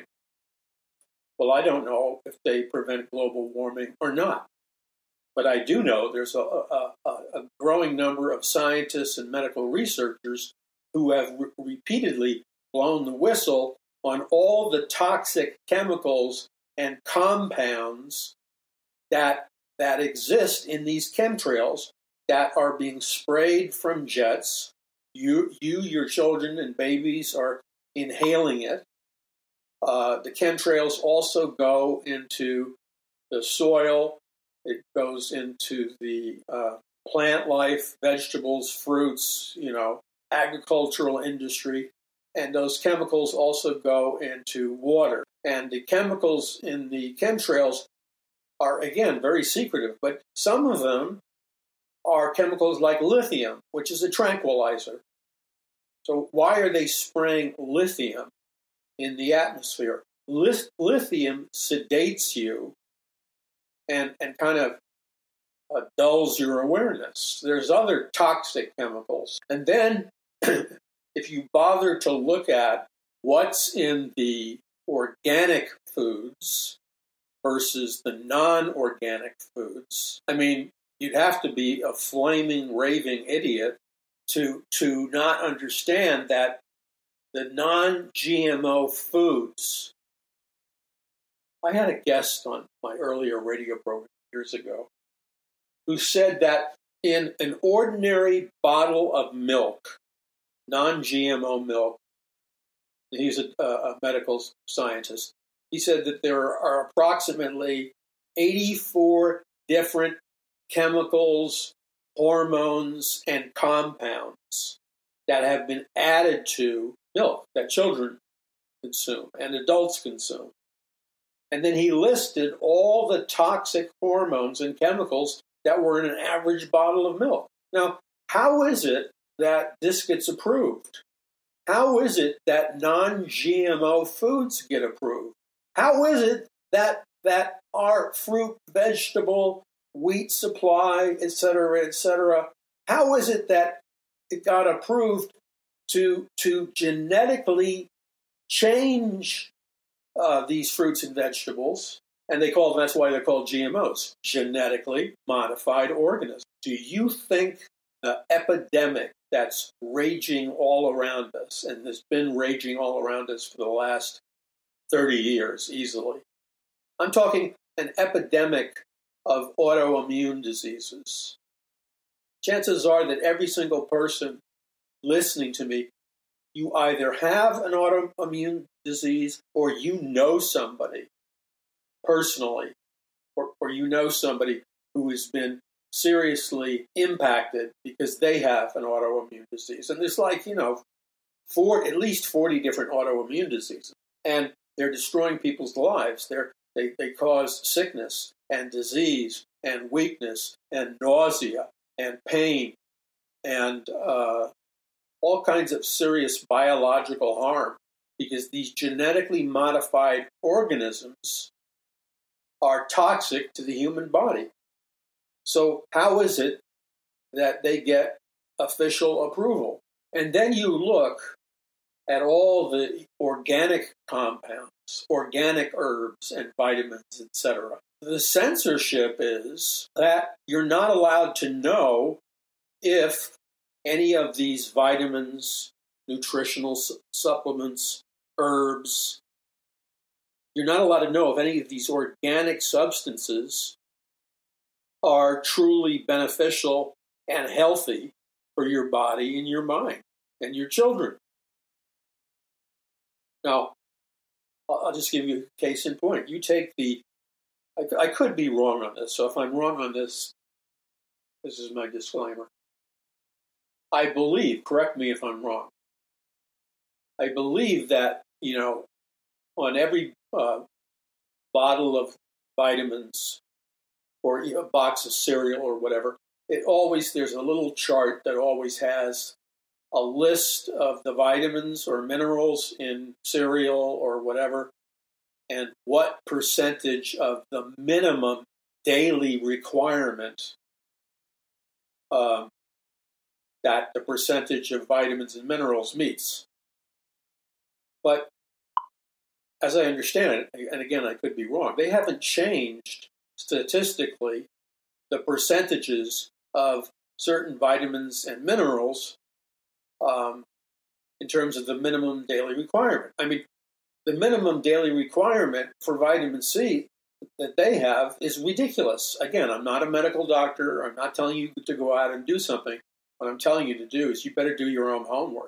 Well, I don't know if they prevent global warming or not. But I do know there's a, a, a growing number of scientists and medical researchers who have re- repeatedly blown the whistle on all the toxic chemicals and compounds that that exist in these chemtrails that are being sprayed from jets. You, you, your children and babies are inhaling it. Uh, the chemtrails also go into the soil. It goes into the uh, plant life, vegetables, fruits, you know, agricultural industry. And those chemicals also go into water. And the chemicals in the chemtrails are, again, very secretive. But some of them are chemicals like lithium, which is a tranquilizer. So why are they spraying lithium in the atmosphere? Lith- lithium sedates you and, and kind of uh, dulls your awareness. There's other toxic chemicals. And then if you bother to look at what's in the organic foods versus the non-organic foods, I mean, you'd have to be a flaming, raving idiot to to not understand that the non-G M O foods. I had a guest on my earlier radio program years ago who said that in an ordinary bottle of milk, non-G M O milk, he's a, a medical scientist, he said that there are approximately eighty-four different chemicals, hormones, and compounds that have been added to milk that children consume and adults consume. And then he listed all the toxic hormones and chemicals that were in an average bottle of milk. Now, how is it that this gets approved? How is it that non-G M O foods get approved? How is it that that our fruit, vegetable, wheat supply, et cetera, et cetera, how is it that it got approved to, to genetically change uh, these fruits and vegetables? And they call them, that's why they're called G M Os, genetically modified organisms. Do you think the epidemic that's raging all around us, and has been raging all around us for the last thirty years easily, I'm talking an epidemic of autoimmune diseases. Chances are that every single person listening to me, you either have an autoimmune disease or you know somebody personally, or, or you know somebody who has been seriously impacted because they have an autoimmune disease. And there's like, you know, four, at least forty different autoimmune diseases. And they're destroying people's lives. They're, they, they cause sickness and disease and weakness and nausea and pain and uh, all kinds of serious biological harm because these genetically modified organisms are toxic to the human body. So how is it that they get official approval? And then you look at all the organic compounds, organic herbs and vitamins, et cetera. The censorship is that you're not allowed to know if any of these vitamins, nutritional su- supplements, herbs, you're not allowed to know if any of these organic substances are truly beneficial and healthy for your body and your mind. and your children. Now, I'll just give you a case in point. You take the, I, I could be wrong on this, so if I'm wrong on this, this is my disclaimer. I believe, correct me if I'm wrong, I believe that, you know, on every uh, bottle of vitamins or a box of cereal or whatever, it always, there's a little chart that always has a list of the vitamins or minerals in cereal or whatever, and what percentage of the minimum daily requirement um, that the percentage of vitamins and minerals meets. But as I understand it, and again, I could be wrong, they haven't changed statistically the percentages of certain vitamins and minerals um, in terms of the minimum daily requirement. I mean, the minimum daily requirement for vitamin C that they have is ridiculous. Again, I'm not a medical doctor. I'm not telling you to go out and do something. What I'm telling you to do is you better do your own homework.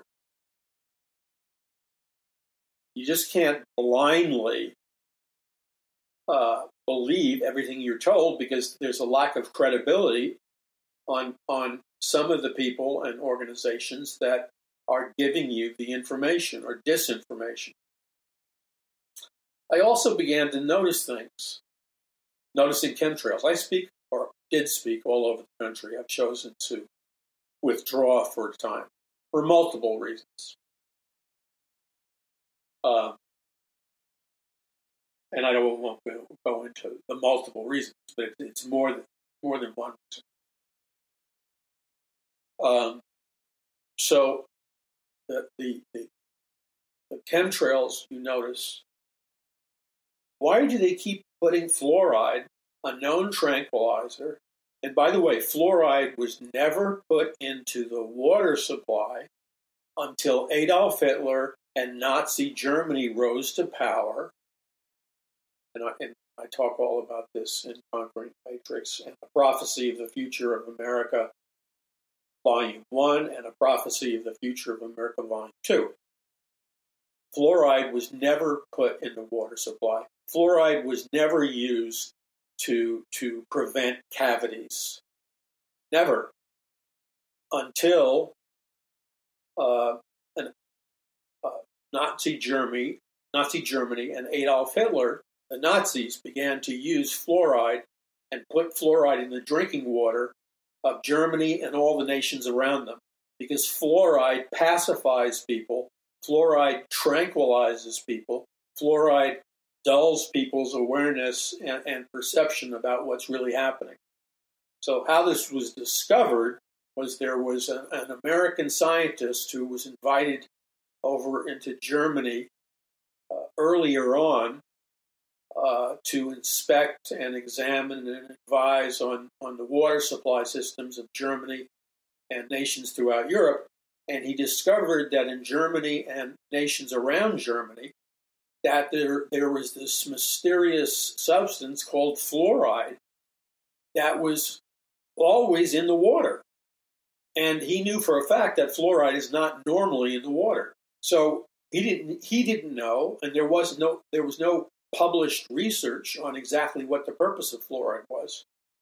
You just can't blindly uh, believe everything you're told, because there's a lack of credibility on on some of the people and organizations that are giving you the information or disinformation. I also began to notice things, noticing chemtrails. I speak, or did speak, all over the country. I've chosen to withdraw for a time for multiple reasons. Uh, and I don't want to go into the multiple reasons, but it's more than more than one reason. Um, so the, the the the chemtrails, you notice, why do they keep putting fluoride, a known tranquilizer? And by the way, fluoride was never put into the water supply until Adolf Hitler and Nazi Germany rose to power. And I, and I talk all about this in Conquering the Matrix and the Prophecy of the Future of America, Volume one, and A Prophecy of the Future of America, Volume two. Fluoride was never put in the water supply. Fluoride was never used to, to prevent cavities. Never. Until uh, an, uh, Nazi Germany, Nazi Germany and Adolf Hitler, the Nazis, began to use fluoride and put fluoride in the drinking water of Germany and all the nations around them, because fluoride pacifies people, fluoride tranquilizes people, fluoride dulls people's awareness and, and perception about what's really happening. So how this was discovered was there was a, an American scientist who was invited over into Germany uh, earlier on uh, to inspect and examine and advise on, on the water supply systems of Germany and nations throughout Europe. And he discovered that in Germany and nations around Germany, that there, there was this mysterious substance called fluoride that was always in the water. And he knew for a fact that fluoride is not normally in the water. So he didn't he didn't know, and there was no there was no published research on exactly what the purpose of fluoride was,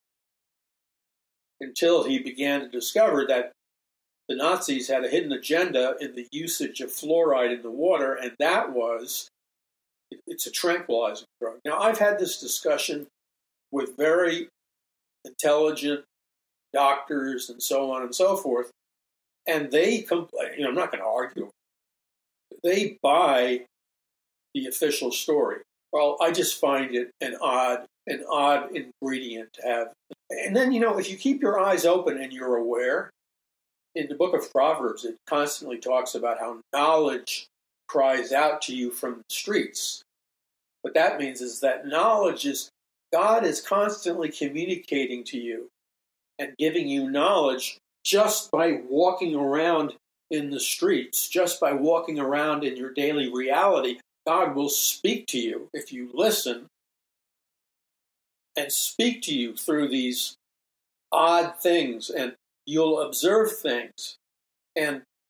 until he began to discover that the Nazis had a hidden agenda in the usage of fluoride in the water, and that was it's a tranquilizing drug. Now, I've had this discussion with very intelligent doctors and so on and so forth, and they complain. You know, I'm not going to argue. They buy the official story. Well, I just find it an odd, an odd ingredient to have. And then, you know, if you keep your eyes open and you're aware, in the book of Proverbs, it constantly talks about how knowledge cries out to you from the streets. What that means is that knowledge is, God is constantly communicating to you and giving you knowledge just by walking around in the streets, just by walking around in your daily reality. God will speak to you if you listen and speak to you through these odd things, and you'll observe things. And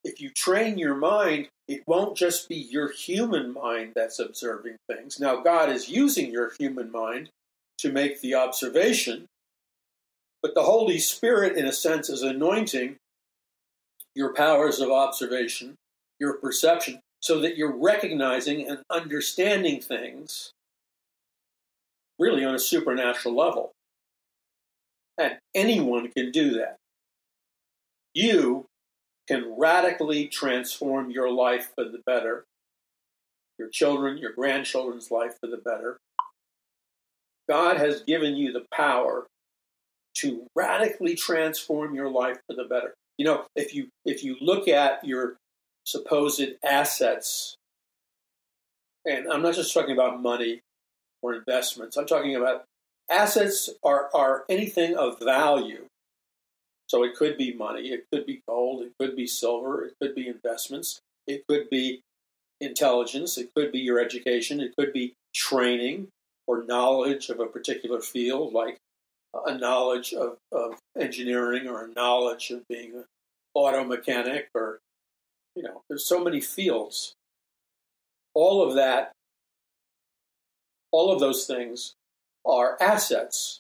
if you train your mind, it won't just be your human mind that's observing things. Now, God is using your human mind to make the observation, but the Holy Spirit, in a sense, is anointing your powers of observation, your perception, so that you're recognizing and understanding things really on a supernatural level. And anyone can do that. You can radically transform your life for the better, your children, your grandchildren's life for the better. God has given you the power to radically transform your life for the better. You know, if you if you look at your supposed assets, and I'm not just talking about money or investments, I'm talking about assets are, are anything of value. So it could be money, it could be gold, it could be silver, it could be investments, it could be intelligence, it could be your education, it could be training or knowledge of a particular field, like a knowledge of, of engineering or a knowledge of being an auto mechanic, or, you know, there's so many fields. All of that, all of those things are assets.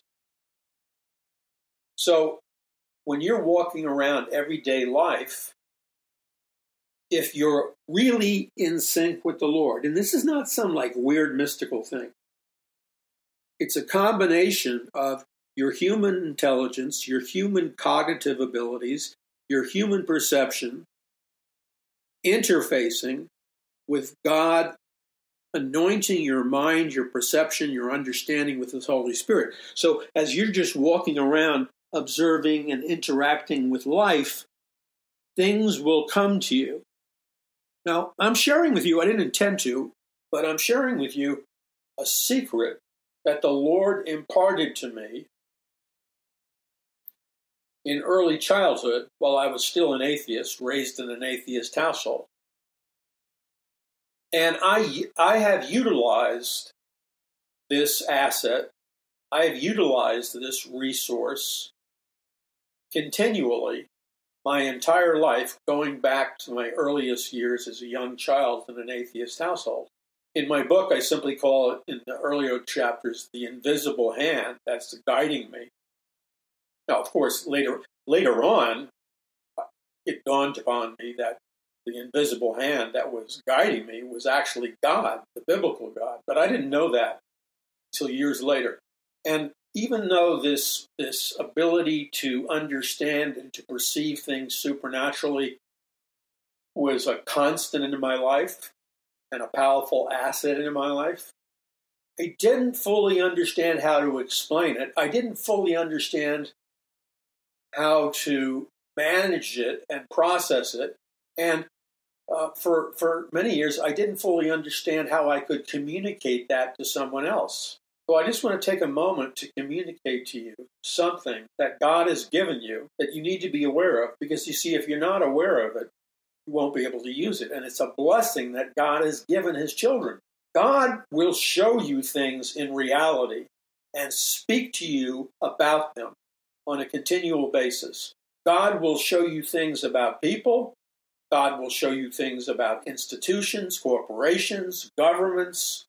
So when you're walking around everyday life, if you're really in sync with the Lord, and this is not some like weird mystical thing, it's a combination of your human intelligence, your human cognitive abilities, your human perception, interfacing with God, anointing your mind, your perception, your understanding with His Holy Spirit. So as you're just walking around observing and interacting with life, things will come to you. Now, I'm sharing with you, I didn't intend to, but I'm sharing with you a secret that the Lord imparted to me in early childhood while I was still an atheist, raised in an atheist household. And I, I have utilized this asset, I have utilized this resource continually my entire life, going back to my earliest years as a young child in an atheist household. In my book, I simply call it, in the earlier chapters, the invisible hand that's guiding me. Now, of course, later later on, it dawned upon me that the invisible hand that was guiding me was actually God, the biblical God. But I didn't know that until years later. And even though this, this ability to understand and to perceive things supernaturally was a constant in my life and a powerful asset in my life, I didn't fully understand how to explain it. I didn't fully understand how to manage it and process it. And uh, for, for many years, I didn't fully understand how I could communicate that to someone else. So I just want to take a moment to communicate to you something that God has given you that you need to be aware of, because you see, if you're not aware of it, you won't be able to use it. And it's a blessing that God has given His children. God will show you things in reality and speak to you about them on a continual basis. God will show you things about people. God will show you things about institutions, corporations, governments.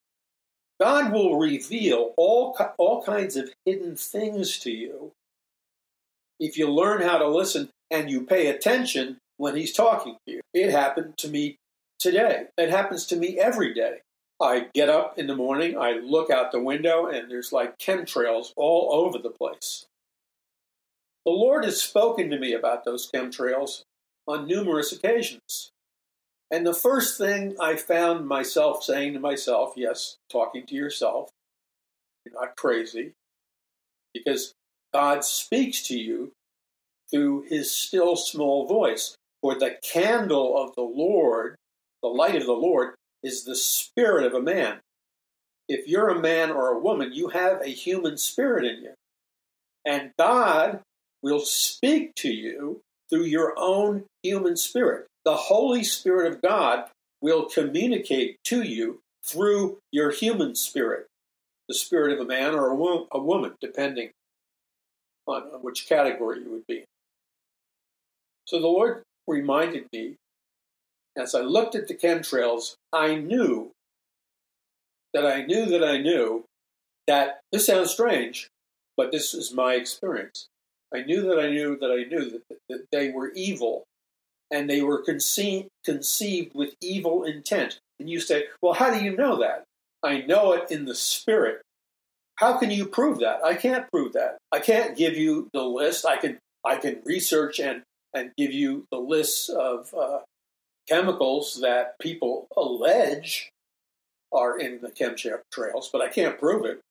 God will reveal all, all kinds of hidden things to you if you learn how to listen and you pay attention when He's talking to you. It happened to me today. It happens to me every day. I get up in the morning, I look out the window, and there's like chemtrails all over the place. The Lord has spoken to me about those chemtrails on numerous occasions. And the first thing I found myself saying to myself, yes, talking to yourself, you're not crazy, because God speaks to you through His still small voice. For the candle of the Lord, the light of the Lord, is the spirit of a man. If you're a man or a woman, you have a human spirit in you. And God will speak to you through your own human spirit. The Holy Spirit of God will communicate to you through your human spirit, the spirit of a man or a, wo- a woman, depending on, on which category you would be. So the Lord reminded me, as I looked at the chemtrails, I knew that I knew that I knew that this sounds strange, but this is my experience. I knew that I knew that I knew that, that they were evil, and they were conceived, conceived with evil intent. And you say, well, how do you know that? I know it in the spirit. How can you prove that? I can't prove that. I can't give you the list. I can I can research and, and give you the lists of uh, chemicals that people allege are in the chemtrails, but I can't prove it.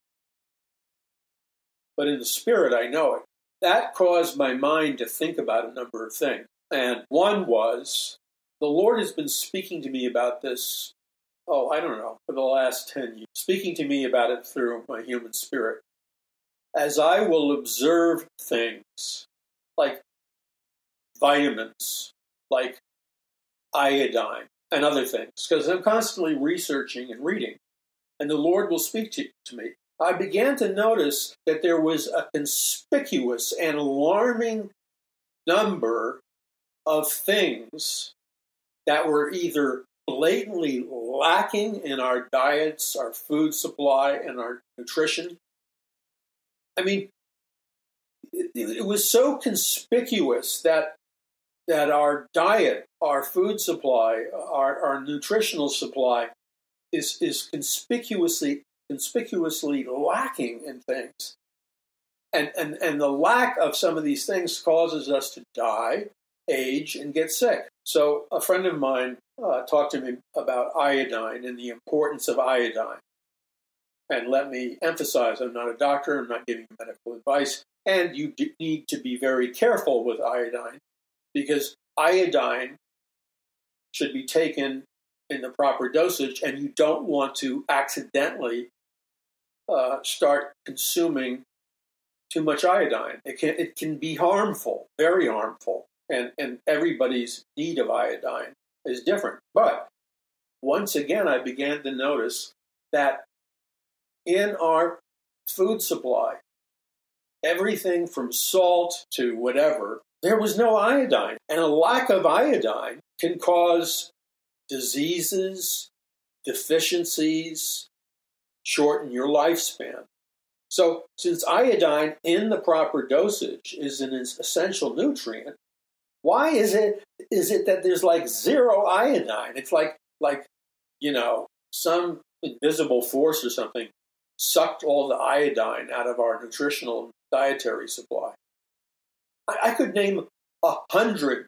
But in the spirit, I know it. That caused my mind to think about a number of things. And one was, the Lord has been speaking to me about this, oh, I don't know, for the last ten years, speaking to me about it through my human spirit. As I will observe things like vitamins, like iodine, and other things, because I'm constantly researching and reading, and the Lord will speak to, to me. I began to notice that there was a conspicuous and alarming number of things that were either blatantly lacking in our diets, our food supply, and our nutrition. I mean, it, it was so conspicuous that that our diet, our food supply, our, our nutritional supply is is conspicuously conspicuously lacking in things. And, and and the lack of some of these things causes us to die, age, and get sick. So a friend of mine uh, talked to me about iodine and the importance of iodine. And let me emphasize, I'm not a doctor, I'm not giving you medical advice, and you do need to be very careful with iodine, because iodine should be taken in the proper dosage, and you don't want to accidentally uh, start consuming too much iodine. It can it can be harmful, very harmful, and, and everybody's need of iodine is different. But once again, I began to notice that in our food supply, everything from salt to whatever, there was no iodine. And a lack of iodine can cause diseases, deficiencies, shorten your lifespan. So since iodine in the proper dosage is an essential nutrient, why is it is it that there's like zero iodine? It's like, like you know, some invisible force or something sucked all the iodine out of our nutritional and dietary supply. I, I could name a hundred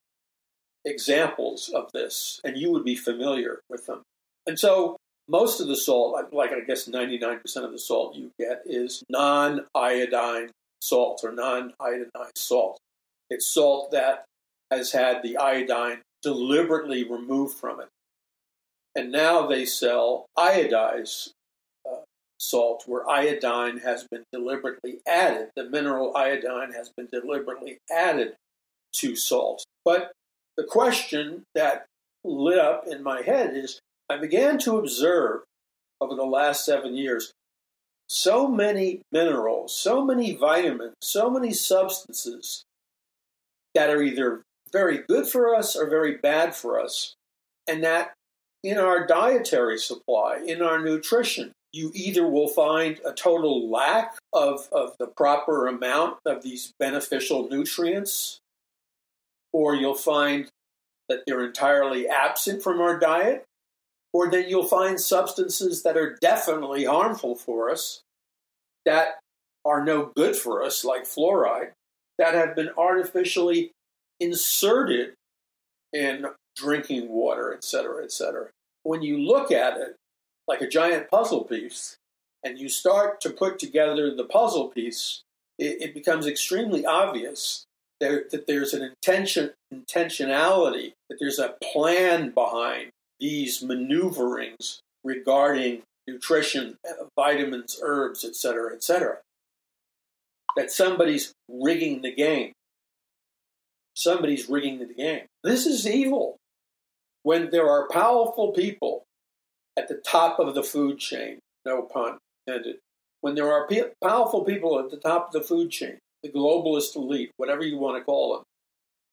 examples of this, and you would be familiar with them. And so most of the salt, like I guess ninety-nine percent of the salt you get, is non-iodine salt or non-iodinized salt. It's salt that has had the iodine deliberately removed from it. And now they sell iodized uh, salt, where iodine has been deliberately added. The mineral iodine has been deliberately added to salt. But the question that lit up in my head is, I began to observe over the last seven years so many minerals, so many vitamins, so many substances that are either very good for us or very bad for us. And that in our dietary supply, in our nutrition, you either will find a total lack of, of the proper amount of these beneficial nutrients, or you'll find that they're entirely absent from our diet, or then you'll find substances that are definitely harmful for us, that are no good for us, like fluoride, that have been artificially inserted in drinking water, et cetera, et cetera. When you look at it like a giant puzzle piece, and you start to put together the puzzle piece, it, it becomes extremely obvious that, that there's an intention, intentionality, that there's a plan behind these maneuverings regarding nutrition, vitamins, herbs, et cetera, et cetera. That somebody's rigging the game. Somebody's rigging the game. This is evil. When there are powerful people at the top of the food chain, no pun intended, when there are pe- powerful people at the top of the food chain, the globalist elite, whatever you want to call them,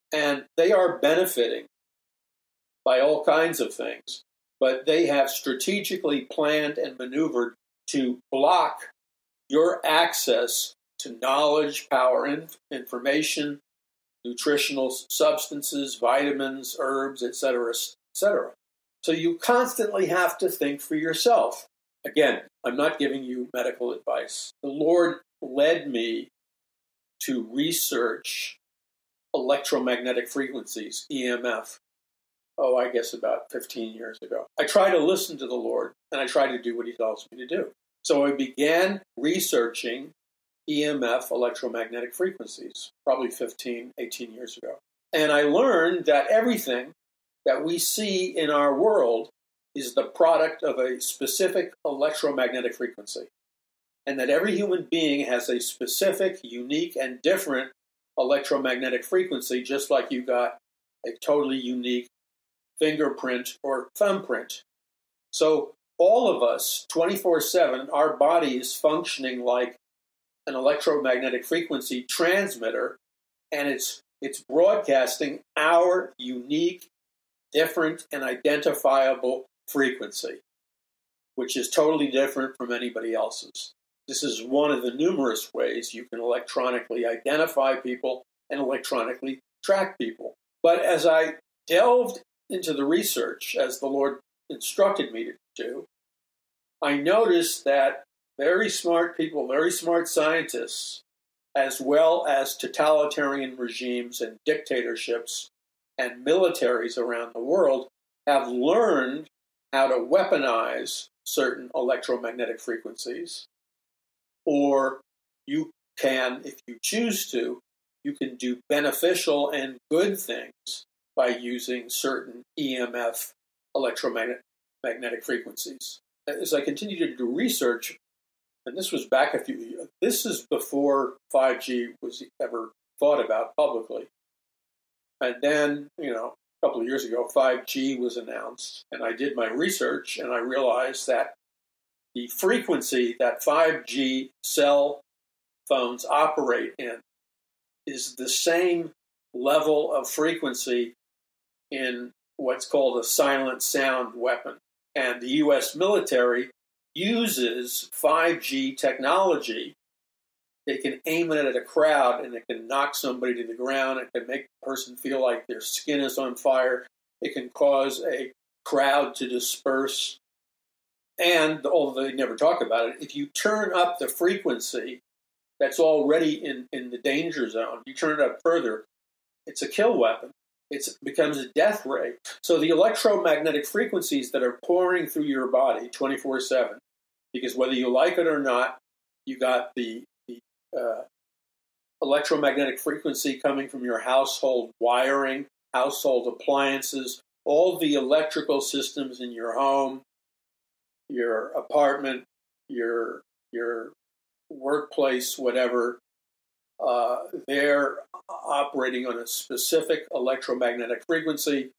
And they are benefiting by all kinds of things, but they have strategically planned and maneuvered to block your access to knowledge, power, inf- information, nutritional substances, vitamins, herbs, et cetera, et cetera. So you constantly have to think for yourself. Again, I'm not giving you medical advice. The Lord led me to research electromagnetic frequencies, E M F, oh, I guess about fifteen years ago. I try to listen to the Lord, and I try to do what he tells me to do. So I began researching E M F, electromagnetic frequencies, probably fifteen, eighteen years ago. And I learned that everything that we see in our world is the product of a specific electromagnetic frequency. And that every human being has a specific, unique, and different electromagnetic frequency, just like you got a totally unique fingerprint or thumbprint. So all of us, twenty-four seven, our body is functioning like an electromagnetic frequency transmitter, and it's it's broadcasting our unique, different, and identifiable frequency, which is totally different from anybody else's. This is one of the numerous ways you can electronically identify people and electronically track people. But as I delved into the research, as the Lord instructed me to do, I noticed that very smart people, very smart scientists, as well as totalitarian regimes and dictatorships and militaries around the world, have learned how to weaponize certain electromagnetic frequencies. Or you can, if you choose to, you can do beneficial and good things by using certain E M F electromagnetic frequencies. As I continued to do research, and this was back a few years, this is before five G was ever thought about publicly. And then, you know, a couple of years ago, five G was announced, and I did my research, and I realized that the frequency that five G cell phones operate in is the same level of frequency in what's called a silent sound weapon. And the U S military uses five G technology. They can aim it at a crowd, and it can knock somebody to the ground. It can make the person feel like their skin is on fire. It can cause a crowd to disperse. And, although they never talk about it, if you turn up the frequency that's already in, in the danger zone, you turn it up further, it's a kill weapon. It becomes a death ray. So the electromagnetic frequencies that are pouring through your body twenty-four seven, because whether you like it or not, you got the, the uh, electromagnetic frequency coming from your household wiring, household appliances, all the electrical systems in your home, your apartment, your your workplace, whatever, uh, they're operating on a specific electromagnetic frequency,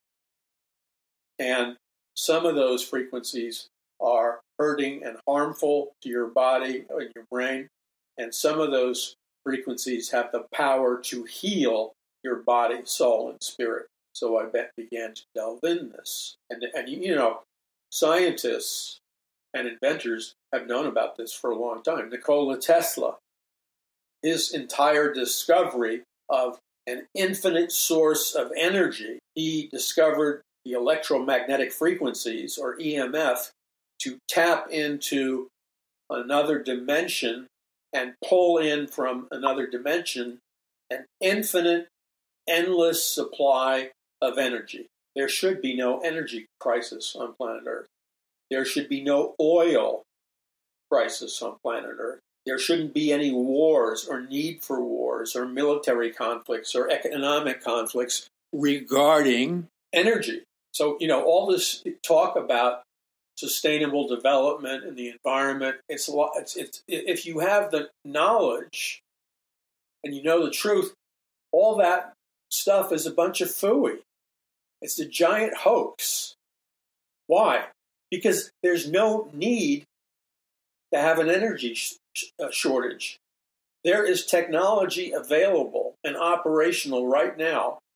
and some of those frequencies are hurting and harmful to your body and your brain, and some of those frequencies have the power to heal your body, soul, and spirit. So I began to delve in this, and and you know, scientists and inventors have known about this for a long time. Nikola Tesla, his entire discovery of an infinite source of energy, he discovered the electromagnetic frequencies, or E M F, to tap into another dimension and pull in from another dimension an infinite, endless supply of energy. There should be no energy crisis on planet Earth. There should be no oil crisis on planet Earth. There shouldn't be any wars or need for wars or military conflicts or economic conflicts regarding energy. So, you know, all this talk about sustainable development and the environment, it's a lot, it's, it's, if you have the knowledge and you know the truth, all that stuff is a bunch of phooey. It's a giant hoax. Why? Because there's no need to have an energy sh- uh, shortage. There is technology available and operational right now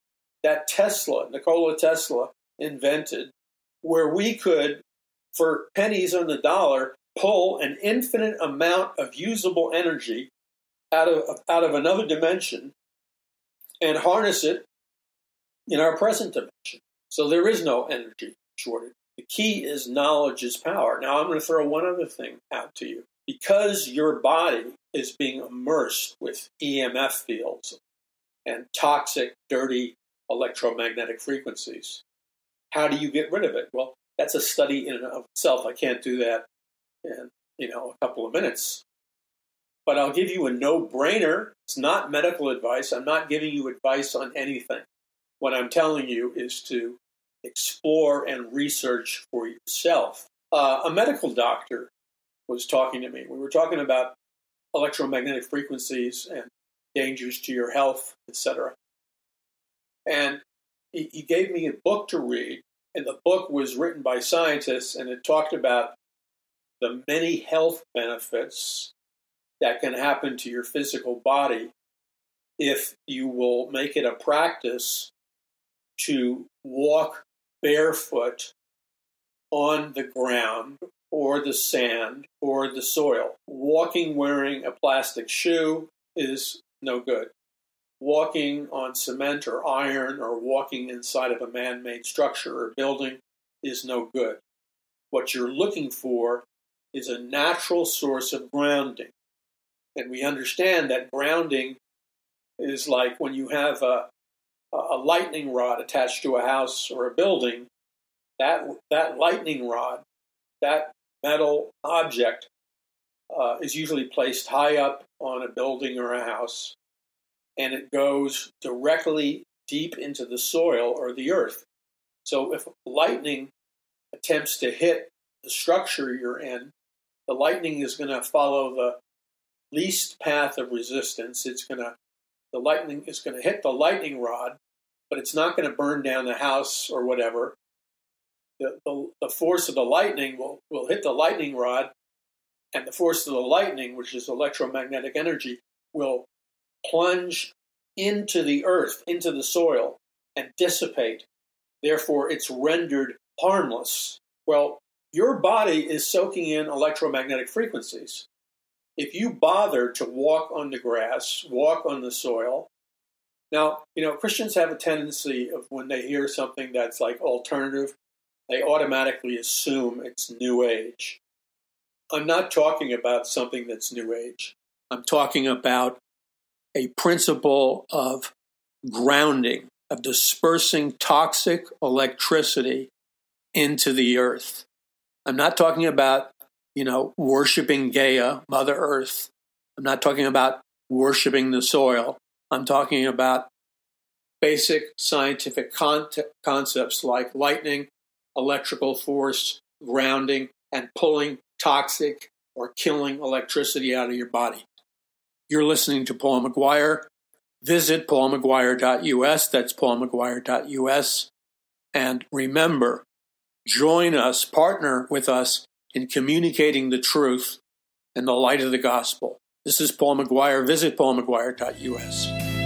that Tesla, Nikola Tesla, invented, where we could, for pennies on the dollar, pull an infinite amount of usable energy out of, out of another dimension and harness it in our present dimension. So there is no energy shortage. The key is knowledge is power. Now I'm going to throw one other thing out to you. Because your body is being immersed with E M F fields and toxic, dirty electromagnetic frequencies, how do you get rid of it? Well, that's a study in and of itself. I can't do that in, you know, a couple of minutes. But I'll give you a no-brainer. It's not medical advice. I'm not giving you advice on anything. What I'm telling you is to explore and research for yourself. Uh, a medical doctor was talking to me. We were talking about electromagnetic frequencies and dangers to your health, et cetera. And he, he gave me a book to read, and the book was written by scientists, and it talked about the many health benefits that can happen to your physical body if you will make it a practice to walk barefoot on the ground or the sand or the soil. Walking wearing a plastic shoe is no good. Walking on cement or iron or walking inside of a man-made structure or building is no good. What you're looking for is a natural source of grounding. And we understand that grounding is like when you have a, a lightning rod attached to a house or a building, that, that lightning rod, that metal object uh, is usually placed high up on a building or a house, and it goes directly deep into the soil or the earth. So if lightning attempts to hit the structure you're in, the lightning is going to follow the least path of resistance. It's going to, the lightning is going to hit the lightning rod, but it's not going to burn down the house or whatever. The, the, the force of the lightning will, will hit the lightning rod, and the force of the lightning, which is electromagnetic energy, will plunge into the earth, into the soil, and dissipate. Therefore, it's rendered harmless. Well, your body is soaking in electromagnetic frequencies. If you bother to walk on the grass, walk on the soil. Now, you know, Christians have a tendency of when they hear something that's like alternative, they automatically assume it's New Age. I'm not talking about something that's New Age. I'm talking about a principle of grounding, of dispersing toxic electricity into the earth. I'm not talking about, you know, worshiping Gaia, Mother Earth. I'm not talking about worshiping the soil. I'm talking about basic scientific con- concepts like lightning, electrical force, grounding, and pulling toxic or killing electricity out of your body. You're listening to Paul McGuire. Visit paul mcguire dot u s. That's paul mcguire dot u s. And remember, join us, partner with us in communicating the truth and the light of the gospel. This is Paul McGuire. Visit paul mcguire dot u s.